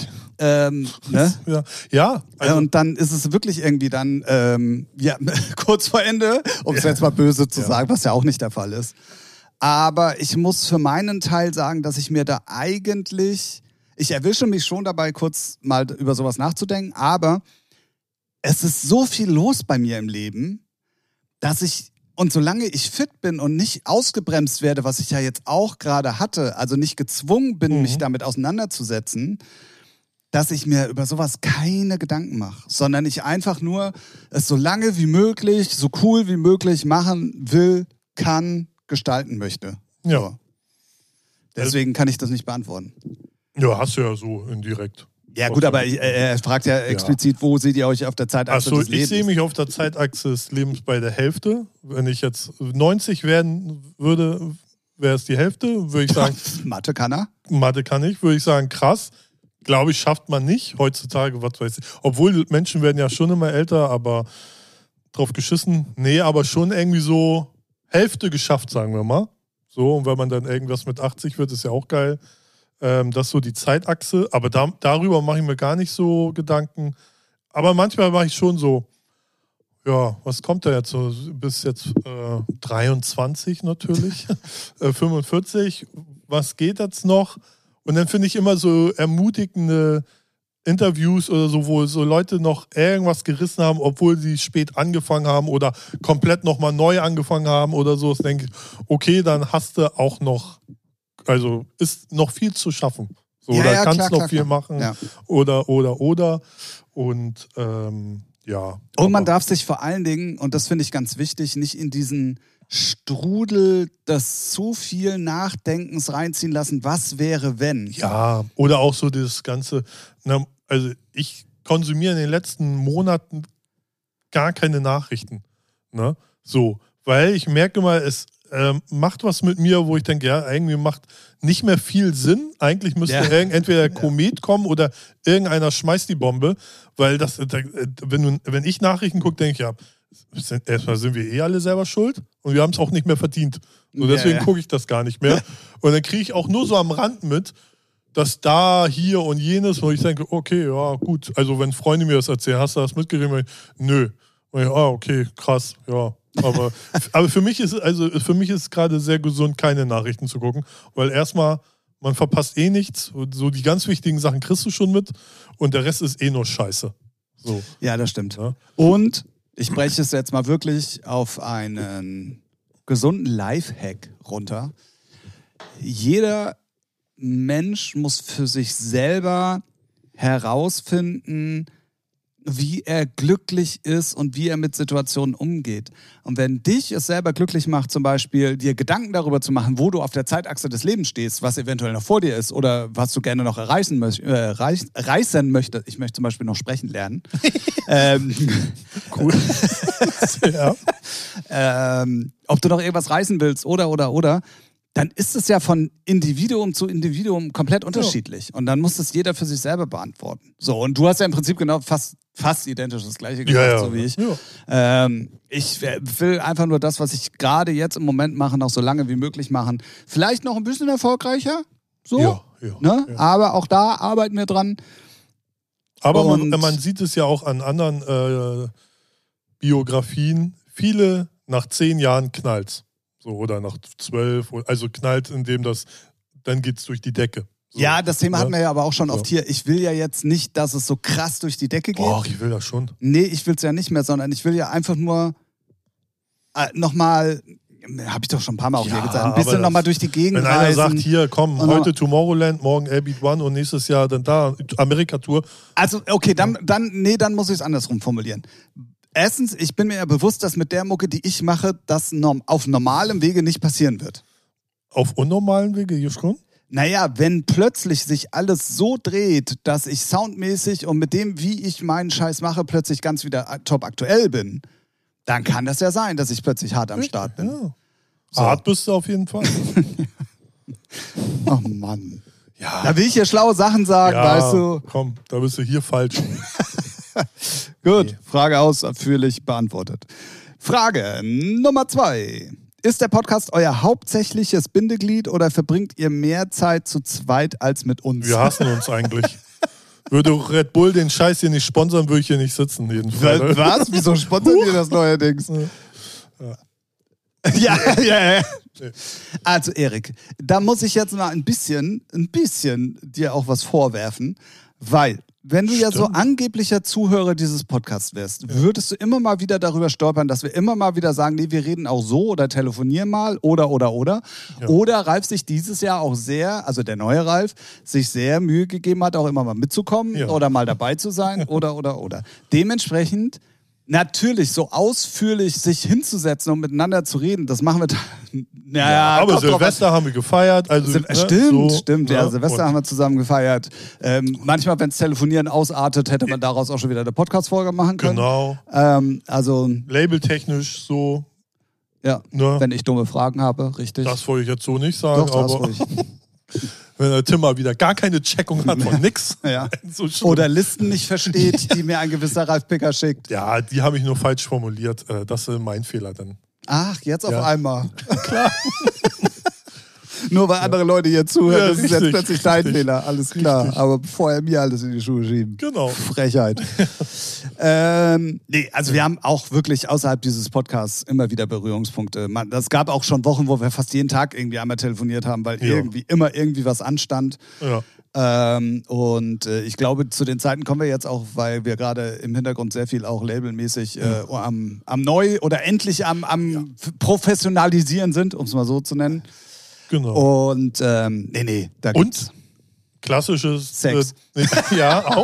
A: Ne?
B: Ja. Also
A: und dann ist es wirklich irgendwie dann kurz vor Ende, um es jetzt mal böse zu sagen, was ja auch nicht der Fall ist. Aber ich muss für meinen Teil sagen, dass ich mir da eigentlich, ich erwische mich schon dabei, kurz mal über sowas nachzudenken, aber es ist so viel los bei mir im Leben, dass und solange ich fit bin und nicht ausgebremst werde, was ich ja jetzt auch gerade hatte, also nicht gezwungen bin, mich damit auseinanderzusetzen, dass ich mir über sowas keine Gedanken mache, sondern ich einfach nur es so lange wie möglich, so cool wie möglich machen will, kann, gestalten möchte.
B: Ja.
A: So. Deswegen kann ich das nicht beantworten.
B: Ja, hast du ja so indirekt.
A: Ja gut, aber er fragt ja explizit, wo seht ihr euch auf der Zeitachse des Lebens?
B: Ich sehe mich auf der Zeitachse des Lebens bei der Hälfte. Wenn ich jetzt 90 werden würde, wäre es die Hälfte, würde ich sagen.
A: Mathe kann er?
B: Mathe kann ich, würde ich sagen, krass. Glaube ich, schafft man nicht heutzutage, was weiß ich. Obwohl Menschen werden ja schon immer älter, aber drauf geschissen. Nee, aber schon irgendwie so Hälfte geschafft, sagen wir mal. So, und wenn man dann irgendwas mit 80 wird, ist ja auch geil. Das ist so die Zeitachse. Aber darüber mache ich mir gar nicht so Gedanken. Aber manchmal mache ich schon so, ja, was kommt da jetzt so? Bis jetzt 23 natürlich, 45. Was geht jetzt noch? Und dann finde ich immer so ermutigende Interviews oder so, wo so Leute noch irgendwas gerissen haben, obwohl sie spät angefangen haben oder komplett nochmal neu angefangen haben oder so. Das denke ich, okay, dann hast du auch noch, also ist noch viel zu schaffen. So,
A: ja,
B: oder
A: ja,
B: kannst
A: klar,
B: noch viel machen.
A: Ja.
B: Oder. Und ja.
A: Und man darf sich vor allen Dingen, und das finde ich ganz wichtig, nicht in diesen Strudel des zu viel Nachdenkens reinziehen lassen, was wäre, wenn.
B: Ja, oder auch so das Ganze, also ich konsumiere in den letzten Monaten gar keine Nachrichten. Ne? So, weil ich merke mal, es macht was mit mir, wo ich denke, ja, irgendwie macht nicht mehr viel Sinn. Eigentlich müsste entweder der Komet kommen oder irgendeiner schmeißt die Bombe, weil wenn ich Nachrichten gucke, denke ich, ja, erstmal sind wir eh alle selber schuld und wir haben es auch nicht mehr verdient. So, deswegen gucke ich das gar nicht mehr. Und dann kriege ich auch nur so am Rand mit, dass da, hier und jenes, wo ich denke, okay, ja, gut. Also wenn Freunde mir das erzählen, hast du das mitgekriegt? Nö. Und ich, okay, krass, ja. Aber für mich ist es gerade sehr gesund, keine Nachrichten zu gucken, weil erstmal, man verpasst eh nichts. So die ganz wichtigen Sachen kriegst du schon mit und der Rest ist eh nur Scheiße. So.
A: Ja, das stimmt.
B: Ja?
A: Und ich breche es jetzt mal wirklich auf einen gesunden Lifehack runter. Jeder Mensch muss für sich selber herausfinden, wie er glücklich ist und wie er mit Situationen umgeht. Und wenn dich es selber glücklich macht, zum Beispiel dir Gedanken darüber zu machen, wo du auf der Zeitachse des Lebens stehst, was eventuell noch vor dir ist oder was du gerne noch reißen möchtest. Ich möchte zum Beispiel noch sprechen lernen.
B: Cool.
A: Ja. Ob du noch irgendwas reißen willst oder, dann ist es ja von Individuum zu Individuum komplett unterschiedlich. Ja. Und dann muss das jeder für sich selber beantworten. So, und du hast ja im Prinzip genau fast identisch das Gleiche gemacht, so wie ich. Ja. Ich will einfach nur das, was ich gerade jetzt im Moment mache, noch so lange wie möglich machen. Vielleicht noch ein bisschen erfolgreicher, so.
B: Ja.
A: Ne? Ja. Aber auch da arbeiten wir dran.
B: Aber man sieht es ja auch an anderen Biografien. Viele nach 10 Jahren knallt's. So, oder nach 12, also knallt, indem dann geht's durch die Decke. So,
A: ja, das Thema hatten wir ja aber auch schon oft hier. Ich will ja jetzt nicht, dass es so krass durch die Decke geht.
B: Ach, ich will das schon.
A: Nee, ich will es ja nicht mehr, sondern ich will ja einfach nur nochmal, habe ich doch schon ein paar Mal auch hier gesagt, ein bisschen nochmal durch die Gegend
B: wenn
A: reisen.
B: einer sagt, hier, komm, heute Tomorrowland, morgen Airbeat One und nächstes Jahr dann da, Amerika-Tour.
A: Also, okay, dann muss ich es andersrum formulieren. Erstens, ich bin mir ja bewusst, dass mit der Mucke, die ich mache, das auf normalem Wege nicht passieren wird.
B: Auf unnormalen Wege, hier schon?
A: Naja, wenn plötzlich sich alles so dreht, dass ich soundmäßig und mit dem, wie ich meinen Scheiß mache, plötzlich ganz wieder top aktuell bin, dann kann das ja sein, dass ich plötzlich hart am Start bin.
B: Ja.
A: So.
B: Hart bist du auf jeden Fall.
A: Oh Mann.
B: Ja.
A: Da will ich hier schlaue Sachen sagen, weißt du.
B: Komm, da bist du hier falsch.
A: Gut, Frage ausführlich beantwortet. Frage Nummer 2. Ist der Podcast euer hauptsächliches Bindeglied oder verbringt ihr mehr Zeit zu zweit als mit uns?
B: Wir hassen uns eigentlich. Würde Red Bull den Scheiß hier nicht sponsern, würde ich hier nicht sitzen. Jedenfalls.
A: Was? Wieso sponsern ihr das neuerdings? Ja. Also Erik, da muss ich jetzt mal ein bisschen dir auch was vorwerfen, weil wenn du ja so angeblicher Zuhörer dieses Podcasts wärst, würdest du immer mal wieder darüber stolpern, dass wir immer mal wieder sagen, nee, wir reden auch so oder telefonieren mal oder. Ja. Oder Ralf sich dieses Jahr auch sehr, also der neue Ralf, sich sehr Mühe gegeben hat, auch immer mal mitzukommen oder mal dabei zu sein oder. Dementsprechend natürlich so ausführlich sich hinzusetzen und miteinander zu reden, das machen wir.
B: Aber Silvester haben wir gefeiert. Also,
A: Stimmt. Ja, Silvester haben wir zusammen gefeiert. Manchmal, wenn es Telefonieren ausartet, hätte man daraus auch schon wieder eine Podcast-Folge machen können.
B: Genau. Labeltechnisch so.
A: Ja, wenn ich dumme Fragen habe, richtig.
B: Das wollte ich jetzt so nicht sagen.
A: Doch,
B: aber
A: ruhig.
B: Wenn der Tim mal wieder gar keine Checkung hat von nix.
A: Ja. Oder Listen nicht versteht, die mir ein gewisser Ralf Picker schickt.
B: Ja, die habe ich nur falsch formuliert. Das ist mein Fehler dann.
A: Ach, jetzt auf einmal. Klar. Nur weil andere Leute hier zuhören, das ist jetzt plötzlich dein Fehler. Alles klar. Richtig. Aber vorher mir alles in die Schuhe schieben.
B: Genau.
A: Frechheit. Also wir haben auch wirklich außerhalb dieses Podcasts immer wieder Berührungspunkte. Das gab auch schon Wochen, wo wir fast jeden Tag irgendwie einmal telefoniert haben, weil immer irgendwie was anstand.
B: Ja.
A: Und ich glaube, zu den Zeiten kommen wir jetzt auch, weil wir gerade im Hintergrund sehr viel auch labelmäßig am Neu- oder endlich am Professionalisieren sind, um es mal so zu nennen.
B: Genau.
A: Und da gibt's.
B: Und klassisches
A: Sex.
B: Auch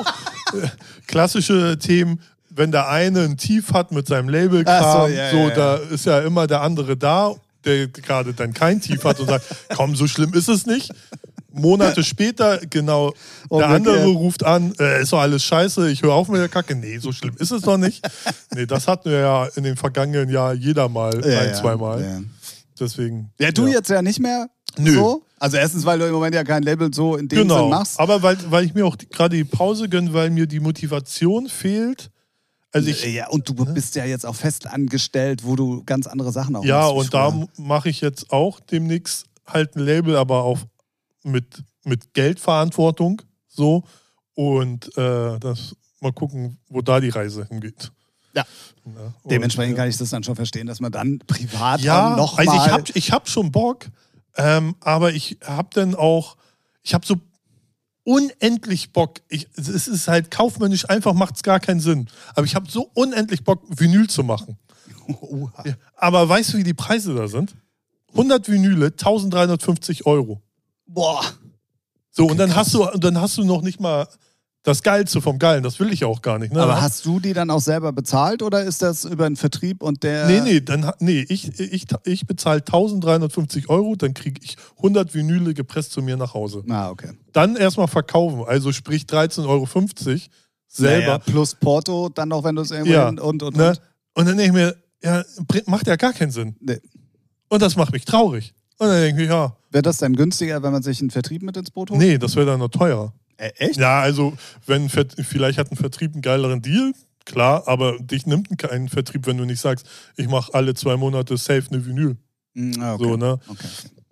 B: klassische Themen, wenn der eine ein Tief hat mit seinem Labelkram, da ist ja immer der andere da, der gerade dann kein Tief hat und sagt, komm, so schlimm ist es nicht. Monate später, genau, der andere ruft an, ist doch alles scheiße, ich höre auf mit der Kacke. Nee, so schlimm ist es doch nicht. Nee, das hatten wir ja in den vergangenen Jahren jeder mal, zweimal.
A: Ja.
B: Deswegen.
A: Ja, du jetzt ja nicht mehr.
B: Nö.
A: So? Also erstens, weil du im Moment ja kein Label so in dem Sinn machst.
B: Aber weil ich mir auch gerade die Pause gönne, weil mir die Motivation fehlt. Also
A: und du bist ja jetzt auch fest angestellt, wo du ganz andere Sachen auch machst.
B: Ja, und da mache ich jetzt auch demnächst halt ein Label, aber auch mit Geldverantwortung. So. Und mal gucken, wo da die Reise hingeht.
A: Ja. Dementsprechend kann ich das dann schon verstehen, dass man dann privat noch mal...
B: Also ich hab schon Bock, aber ich habe dann auch, ich habe so unendlich Bock. Es ist halt kaufmännisch einfach, macht es gar keinen Sinn. Aber ich habe so unendlich Bock, Vinyl zu machen. Ja, aber weißt du, wie die Preise da sind? 100 Vinyle, 1.350 €.
A: Boah.
B: So, und dann hast du noch nicht mal das Geilste vom Geilen. Das will ich auch gar nicht. Ne?
A: Aber hast du die dann auch selber bezahlt oder ist das über einen Vertrieb und der...
B: Nee, ich bezahle 1.350 €, dann kriege ich 100 Vinyle gepresst zu mir nach Hause.
A: Ah, okay.
B: Dann erstmal verkaufen, also sprich 13,50 € selber.
A: Naja, plus Porto, dann noch, wenn du es irgendwo und.
B: Und dann denke ich mir, macht ja gar keinen Sinn.
A: Nee.
B: Und das macht mich traurig. Und dann denke ich,
A: Wäre das dann günstiger, wenn man sich einen Vertrieb mit ins Boot holt?
B: Nee, das wäre dann noch teurer.
A: Echt?
B: Ja, also vielleicht hat ein Vertrieb einen geileren Deal, klar, aber dich nimmt kein Vertrieb, wenn du nicht sagst, ich mache alle 2 Monate safe eine Vinyl.
A: Okay.
B: So, ne?
A: Okay.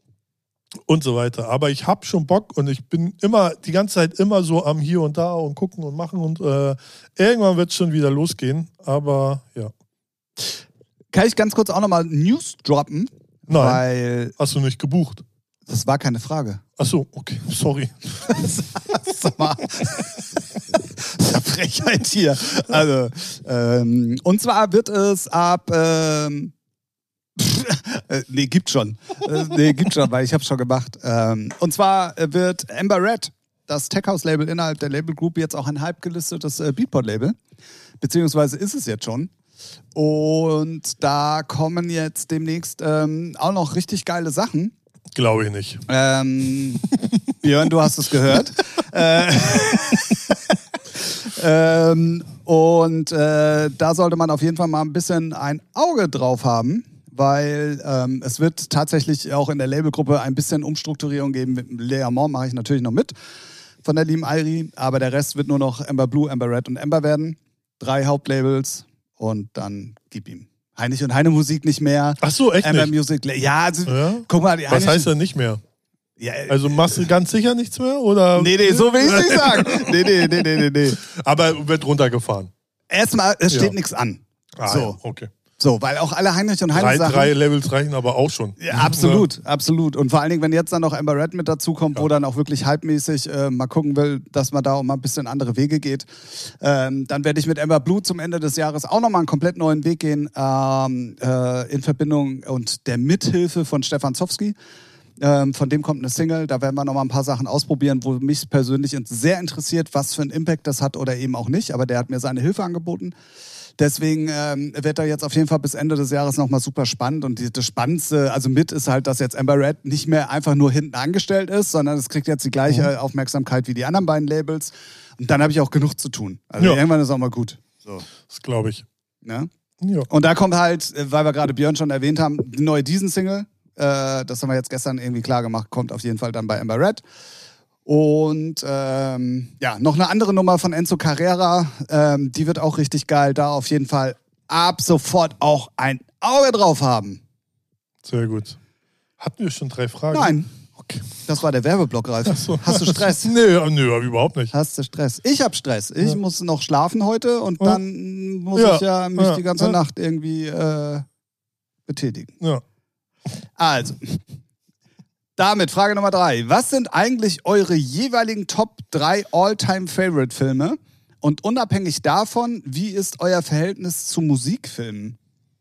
B: Und so weiter. Aber ich habe schon Bock und ich bin die ganze Zeit immer so am Hier und Da und gucken und machen und irgendwann wird es schon wieder losgehen, aber ja.
A: Kann ich ganz kurz auch nochmal News droppen?
B: Nein,
A: weil
B: hast du nicht gebucht?
A: Das war keine Frage.
B: Ach so, okay, sorry.
A: Sag mal. Das ist ja Frechheit hier. Also, und zwar wird es ab Nee, gibt schon. Weil ich habe es schon gemacht. Und zwar wird Amber Red, das Tech-House-Label innerhalb der Label Group, jetzt auch ein hype gelistetes Beatport-Label. Beziehungsweise ist es jetzt schon. Und da kommen jetzt demnächst auch noch richtig geile Sachen.
B: Glaube ich nicht.
A: Björn, du hast es gehört. Da sollte man auf jeden Fall mal ein bisschen ein Auge drauf haben, weil es wird tatsächlich auch in der Labelgruppe ein bisschen Umstrukturierung geben. Mit Lea Mom mache ich natürlich noch mit von der lieben Airi, aber der Rest wird nur noch Amber Blue, Amber Red und Amber werden. 3 Hauptlabels und dann gib ihm. Heinrich und Heine Musik nicht mehr.
B: Ach so, echt
A: Amber
B: nicht?
A: Music, ja, also, guck mal. Die
B: Was heißt denn nicht mehr?
A: Ja,
B: also machst du ganz sicher nichts mehr? Oder?
A: Nee, so will ich es nicht sagen. Nee.
B: Aber wird runtergefahren.
A: Erstmal, es steht nichts an. So.
B: Ja, okay.
A: So, weil auch alle Heinrich und Heine Sachen...
B: 3 Levels reichen aber auch schon.
A: Ja, absolut. Und vor allen Dingen, wenn jetzt dann noch Amber Red mit dazukommt, wo dann auch wirklich hypemäßig mal gucken will, dass man da auch mal ein bisschen andere Wege geht, dann werde ich mit Amber Blue zum Ende des Jahres auch nochmal einen komplett neuen Weg gehen, in Verbindung und der Mithilfe von Stefan Zowski. Von dem kommt eine Single, da werden wir nochmal ein paar Sachen ausprobieren, wo mich persönlich sehr interessiert, was für einen Impact das hat oder eben auch nicht, aber der hat mir seine Hilfe angeboten. Deswegen wird er jetzt auf jeden Fall bis Ende des Jahres nochmal super spannend. Und das Spannendste, also ist halt, dass jetzt Amber Red nicht mehr einfach nur hinten angestellt ist, sondern es kriegt jetzt die gleiche Aufmerksamkeit wie die anderen beiden Labels. Und dann habe ich auch genug zu tun. Also irgendwann ist auch mal gut. So.
B: Das glaube ich.
A: Ja?
B: Ja.
A: Und da kommt halt, weil wir gerade Björn schon erwähnt haben, die neue Diesen-Single. Das haben wir jetzt gestern irgendwie klar gemacht, kommt auf jeden Fall dann bei Amber Red. Und noch eine andere Nummer von Enzo Carrera, die wird auch richtig geil. Da auf jeden Fall ab sofort auch ein Auge drauf haben.
B: Sehr gut. Hatten wir schon 3 Fragen?
A: Nein.
B: Okay.
A: Das war der Werbeblock, Ralf.
B: Ach so.
A: Hast du Stress?
B: Nö, überhaupt nicht.
A: Hast du Stress? Ich habe Stress. Ich muss noch schlafen heute und dann muss ich mich die ganze Nacht irgendwie betätigen.
B: Ja.
A: Also, damit Frage Nummer 3. Was sind eigentlich eure jeweiligen Top 3 All-Time-Favorite-Filme? Und unabhängig davon, wie ist euer Verhältnis zu Musikfilmen?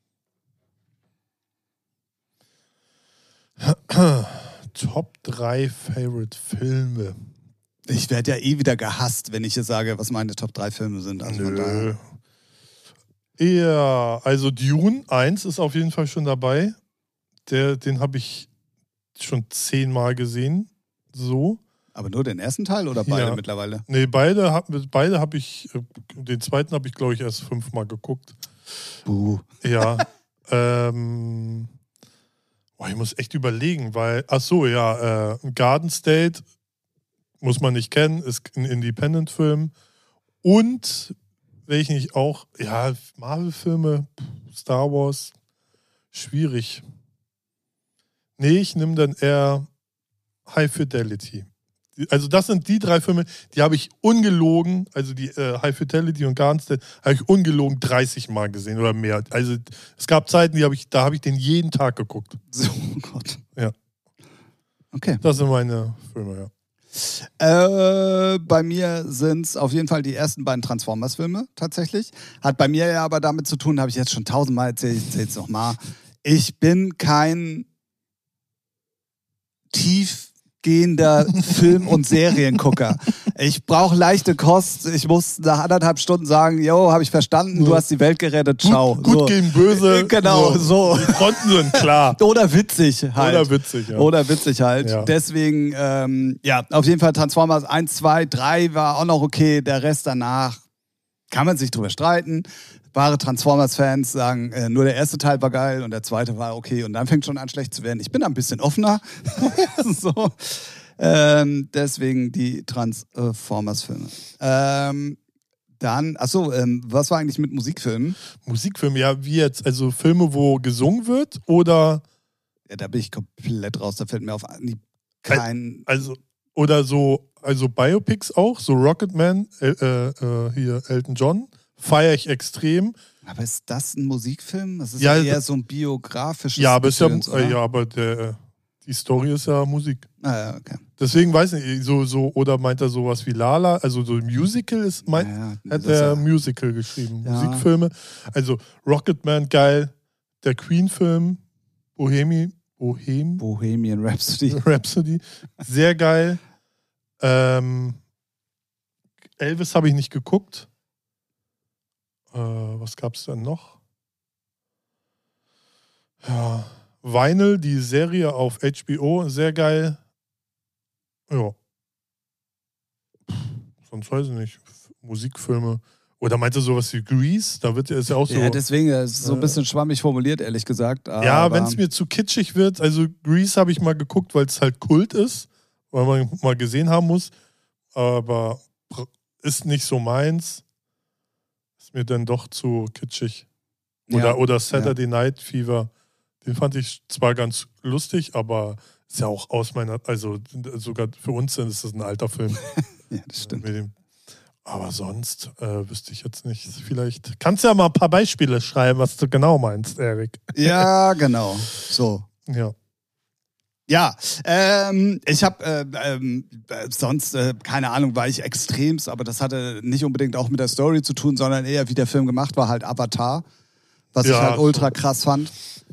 B: Top 3 Favorite-Filme.
A: Ich werde ja wieder gehasst, wenn ich hier sage, was meine Top 3 Filme sind. Also
B: Nö. Eher, also Dune 1 ist auf jeden Fall schon dabei. Den habe ich schon 10-mal gesehen. So.
A: Aber nur den ersten Teil oder beide mittlerweile?
B: Nee, beide habe ich, den zweiten habe ich, glaube ich, erst 5-mal geguckt.
A: Buh.
B: Ja. Ich muss echt überlegen, weil, Garden State muss man nicht kennen, ist ein Independent-Film. Und, welchen ich auch, Marvel-Filme, Star Wars, schwierig. Nee, ich nehme dann eher High Fidelity. Also das sind die 3 Filme, die habe ich ungelogen, also die High Fidelity und Garden State, habe ich ungelogen 30 Mal gesehen oder mehr. Also es gab Zeiten, da habe ich den jeden Tag geguckt.
A: So, oh Gott.
B: Ja.
A: Okay.
B: Das sind meine Filme,
A: bei mir sind es auf jeden Fall die ersten beiden Transformers-Filme tatsächlich. Hat bei mir ja aber damit zu tun, habe ich jetzt schon 1000-mal erzählt, ich erzähle es nochmal. Ich bin kein tiefgehender Film- und Seriengucker. Ich brauche leichte Kost. Ich muss nach 1,5 Stunden sagen, habe ich verstanden, du hast die Welt gerettet, ciao.
B: Gut gegen böse.
A: Genau, so.
B: Die Fronten sind klar.
A: Oder witzig halt.
B: Oder witzig, ja.
A: Ja. Deswegen, auf jeden Fall Transformers 1, 2, 3 war auch noch okay. Der Rest danach kann man sich drüber streiten. Wahre Transformers-Fans sagen, nur der erste Teil war geil und der zweite war okay. Und dann fängt schon an, schlecht zu werden. Ich bin da ein bisschen offener. So. Deswegen die Transformers-Filme. Was war eigentlich mit Musikfilmen?
B: Musikfilme, ja, wie jetzt? Also Filme, wo gesungen wird oder?
A: Ja, da bin ich komplett raus. Da fällt mir auf kein...
B: Also, oder so, also Biopics auch, so Rocketman, hier Elton John. Feiere ich extrem.
A: Aber ist das ein Musikfilm? Das ist ja eher so ein biografisches
B: aber
A: Gedöns,
B: aber die Story ist ja Musik.
A: Ja, okay.
B: Deswegen weiß ich nicht, so oder meint er sowas wie Lala, also so ein Musical hat er Musical geschrieben, Musikfilme. Also Rocketman geil, der Queen-Film Bohemian Rhapsody. Sehr geil. Elvis habe ich nicht geguckt. Was gab es denn noch? Ja, Vinyl, die Serie auf HBO, sehr geil. Ja. Sonst weiß ich nicht. Musikfilme. Oder meinst du sowas wie Grease? Da ist ja auch so.
A: Ja, deswegen ist es so ein bisschen schwammig formuliert, ehrlich gesagt.
B: Ja, wenn es mir zu kitschig wird. Also Grease habe ich mal geguckt, weil es halt Kult ist, weil man mal gesehen haben muss. Aber ist nicht so meins. Ist mir dann doch zu kitschig. Oder Saturday Night Fever. Den fand ich zwar ganz lustig, aber ist ja auch aus meiner, also sogar für uns ist das ein alter Film.
A: Ja, das stimmt.
B: Aber sonst wüsste ich jetzt nicht. Vielleicht kannst du ja mal ein paar Beispiele schreiben, was du genau meinst, Erik.
A: Ja, genau. So.
B: Ja.
A: Ja, ich habe sonst, keine Ahnung, war ich extremst, aber das hatte nicht unbedingt auch mit der Story zu tun, sondern eher wie der Film gemacht war, halt Avatar, was ich halt ultra krass fand.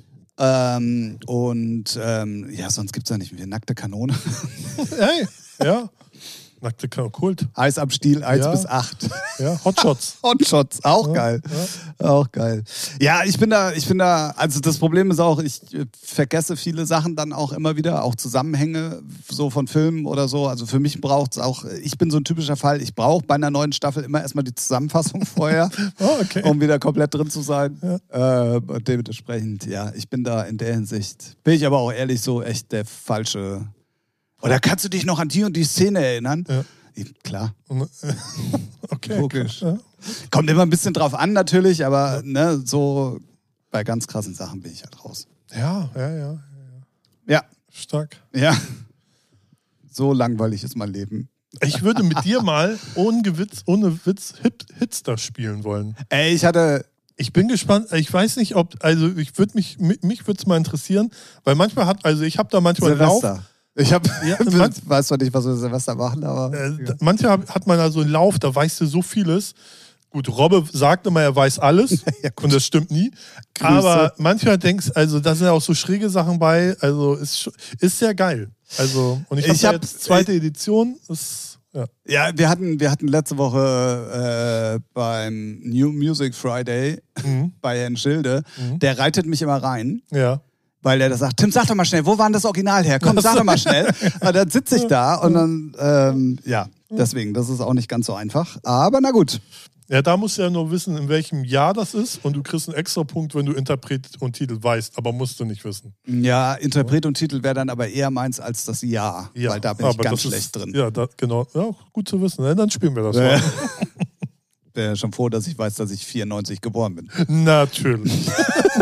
A: Sonst gibt's ja nicht mehr. Nackte Kanone.
B: Hey, ja. Nackte Kanone, Kult.
A: Eis am Stiel, 1-8.
B: Ja, Hotshots.
A: Hotshots, auch geil. Ja. Auch geil. Ja, ich bin da, also das Problem ist auch, ich vergesse viele Sachen dann auch immer wieder, auch Zusammenhänge so von Filmen oder so. Also für mich braucht es auch, ich bin so ein typischer Fall, ich brauche bei einer neuen Staffel immer erstmal die Zusammenfassung vorher, um wieder komplett drin zu sein. Ja. Und dementsprechend, ja, ich bin da in der Hinsicht, bin ich aber auch ehrlich so echt der falsche. Oder kannst du dich noch an die und die Szene erinnern? Ja. Klar.
B: Okay.
A: Logisch. Ja. Kommt immer ein bisschen drauf an natürlich, aber so bei ganz krassen Sachen bin ich halt raus.
B: Ja.
A: Ja.
B: Stark.
A: Ja. So langweilig ist mein Leben.
B: Ich würde mit dir mal ohne Witz Hitster spielen wollen.
A: Ey,
B: ich bin gespannt, ich weiß nicht, mich würde es mal interessieren, weil manchmal ich habe da manchmal einen Lauf.
A: Ich weiß zwar nicht, was wir Silvester machen, aber.
B: Manchmal hat man da so einen Lauf, da weißt du so vieles. Gut, Robbe sagt immer, er weiß alles. Ja, und das stimmt nie. Grüße. Aber manchmal denkst du, also da sind ja auch so schräge Sachen bei. Also ist sehr geil. Also, und ich habe jetzt zweite Edition.
A: Ja, wir hatten letzte Woche beim New Music Friday bei Herrn Schilde, der reitet mich immer rein.
B: Ja.
A: Weil der da sagt, Tim, sag doch mal schnell, wo war denn das Original her? Komm, sag doch mal schnell. Und dann sitze ich da und dann, deswegen, das ist auch nicht ganz so einfach. Aber na gut.
B: Ja, da musst du ja nur wissen, in welchem Jahr das ist und du kriegst einen extra Punkt, wenn du Interpret und Titel weißt, aber musst du nicht wissen.
A: Ja, Interpret und Titel wäre dann aber eher meins als das Jahr, weil da bin ich ganz schlecht drin.
B: Ja, genau. Ja, gut zu wissen. Ja, dann spielen wir das mal.
A: Wäre schon froh, dass ich weiß, dass ich 94 geboren bin.
B: Natürlich.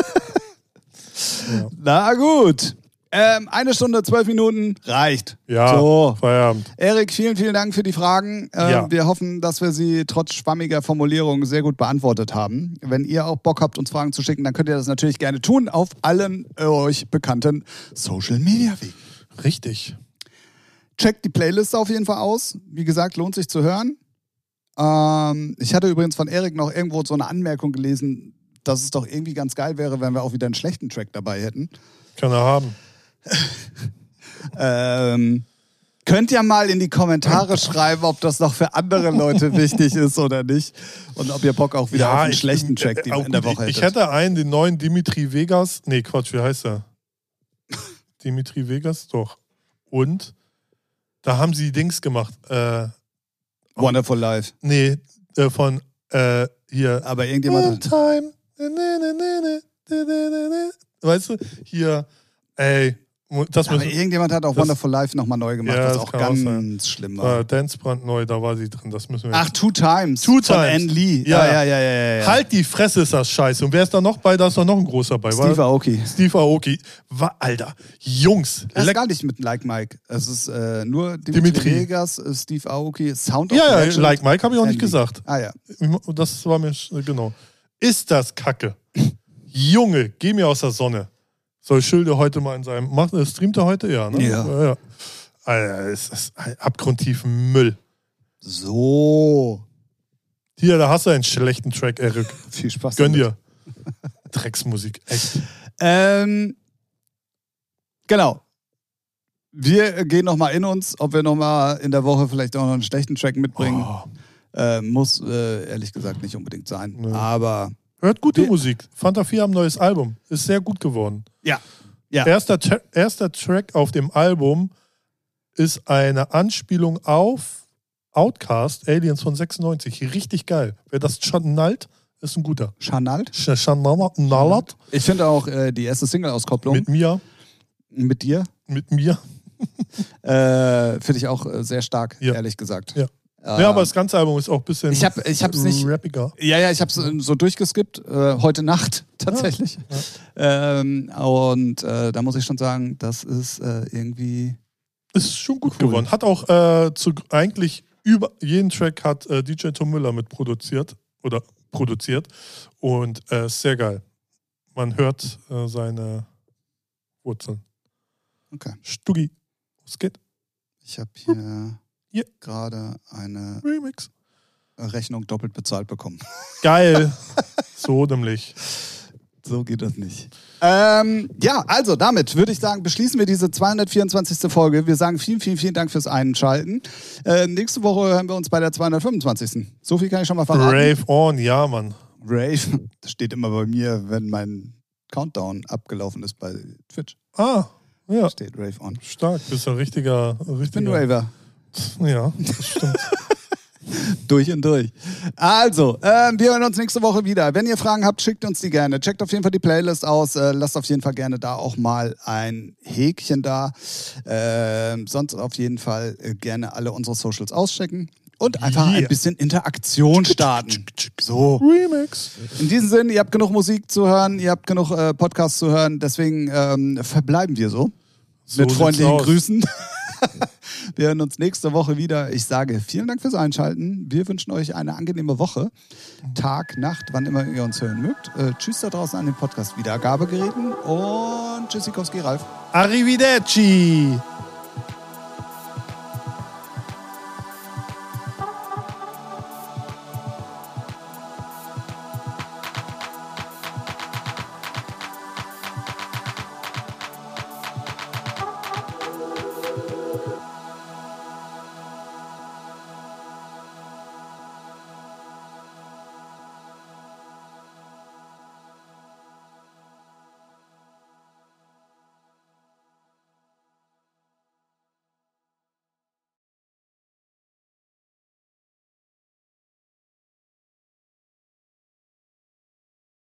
A: Ja. Na gut. 1 Stunde, 12 Minuten reicht.
B: Ja,
A: so.
B: Feierabend.
A: Erik, vielen Dank für die Fragen. Wir hoffen, dass wir sie trotz schwammiger Formulierungen sehr gut beantwortet haben. Wenn ihr auch Bock habt, uns Fragen zu schicken, dann könnt ihr das natürlich gerne tun auf allen euch bekannten Social-Media-Wegen.
B: Richtig.
A: Checkt die Playlist auf jeden Fall aus. Wie gesagt, lohnt sich zu hören. Ich hatte übrigens von Erik noch irgendwo so eine Anmerkung gelesen, dass es doch irgendwie ganz geil wäre, wenn wir auch wieder einen schlechten Track dabei hätten.
B: Kann er
A: haben. Könnt ihr mal in die Kommentare schreiben, ob das noch für andere Leute wichtig ist oder nicht. Und ob ihr Bock auch wieder auf einen schlechten Track in der Woche hättet.
B: Ich hätte den neuen Dimitri Vegas. Nee, Quatsch, wie heißt er? Dimitri Vegas, doch. Und da haben sie Dings gemacht.
A: Wonderful Life.
B: Nee, von hier.
A: Aber irgendjemand.
B: Time. Weißt du, hier,
A: aber irgendjemand hat auch Wonderful Life nochmal neu gemacht, was auch ganz schlimm war.
B: Dance brandneu, da war sie drin, das müssen wir.
A: Ach, Two Times.
B: Von
A: Anne Lee. Ja.
B: Halt die Fresse, ist das scheiße. Und wer ist da noch bei? Da ist doch noch ein großer bei.
A: Steve Aoki.
B: Steve Aoki. Alter, Jungs.
A: Das ist gar nicht mit Like Mike. Es ist nur Dimitri Vegas, Steve Aoki, Sound of
B: Legend. Ja, Like Mike habe ich auch nicht gesagt.
A: Ah ja.
B: Das war mir, genau. Ist das Kacke? Junge, geh mir aus der Sonne. Soll Schilde heute mal in seinem... Streamt er heute? Ja, ne?
A: Ja.
B: Alter, es ist abgrundtiefen Müll.
A: So.
B: Hier, da hast du einen schlechten Track, Erik.
A: Viel Spaß.
B: Gönn dir. Drecksmusik, echt.
A: Genau. Wir gehen nochmal in uns, ob wir nochmal in der Woche vielleicht auch noch einen schlechten Track mitbringen. Muss ehrlich gesagt nicht unbedingt sein.
B: Nee.
A: Aber
B: hört gute Musik. Fanta 4 haben ein neues Album. Ist sehr gut geworden.
A: Ja.
B: Erster Track auf dem Album ist eine Anspielung auf Outkast, Aliens von 96. Richtig geil. Wer das schnallt, ist ein guter.
A: Schnallt?
B: Schnallert.
A: Ich finde auch die erste Single-Auskopplung.
B: Mit mir.
A: Mit dir?
B: Mit mir.
A: Finde ich auch sehr stark, ehrlich gesagt.
B: Ja. Ja, aber das ganze Album ist auch ein bisschen
A: hab's nicht,
B: rappiger.
A: Ja, ich habe es so durchgeskippt, heute Nacht tatsächlich. Ja. Und da muss ich schon sagen, das ist irgendwie...
B: Ist schon gut geworden. Hat auch eigentlich über jeden Track hat DJ Tom Müller mit produziert. Und ist sehr geil. Man hört seine Wurzeln.
A: Okay.
B: Stuggi, was geht?
A: Ich habe hier gerade eine
B: Remix.
A: Rechnung doppelt bezahlt bekommen.
B: Geil. So nämlich.
A: So geht das nicht. Ja, also damit würde ich sagen, beschließen wir diese 224. Folge. Wir sagen vielen, vielen, vielen Dank fürs Einschalten. Nächste Woche hören wir uns bei der 225. So viel kann ich schon mal verraten.
B: Rave on, ja, Mann.
A: Rave, das steht immer bei mir, wenn mein Countdown abgelaufen ist bei Twitch.
B: Ah, ja.
A: Steht Rave on.
B: Stark, bist du ein richtiger...
A: Ich bin Raver.
B: Ja, das stimmt.
A: Durch und durch. Also, wir hören uns nächste Woche wieder. Wenn ihr Fragen habt, schickt uns die gerne. Checkt auf jeden Fall die Playlist aus. Lasst auf jeden Fall gerne da auch mal ein Häkchen da. Sonst auf jeden Fall gerne alle unsere Socials auschecken. Und einfach ein bisschen Interaktion starten. So.
B: Remix.
A: In diesem Sinne, ihr habt genug Musik zu hören, ihr habt genug Podcasts zu hören. Deswegen verbleiben wir so. Mit freundlichen Grüßen. Wir hören uns nächste Woche wieder. Ich sage vielen Dank fürs Einschalten. Wir wünschen euch eine angenehme Woche. Tag, Nacht, wann immer ihr uns hören mögt. Tschüss da draußen an den Podcast-Wiedergabegeräten und Tschüssikowski, Ralf.
B: Arrivederci.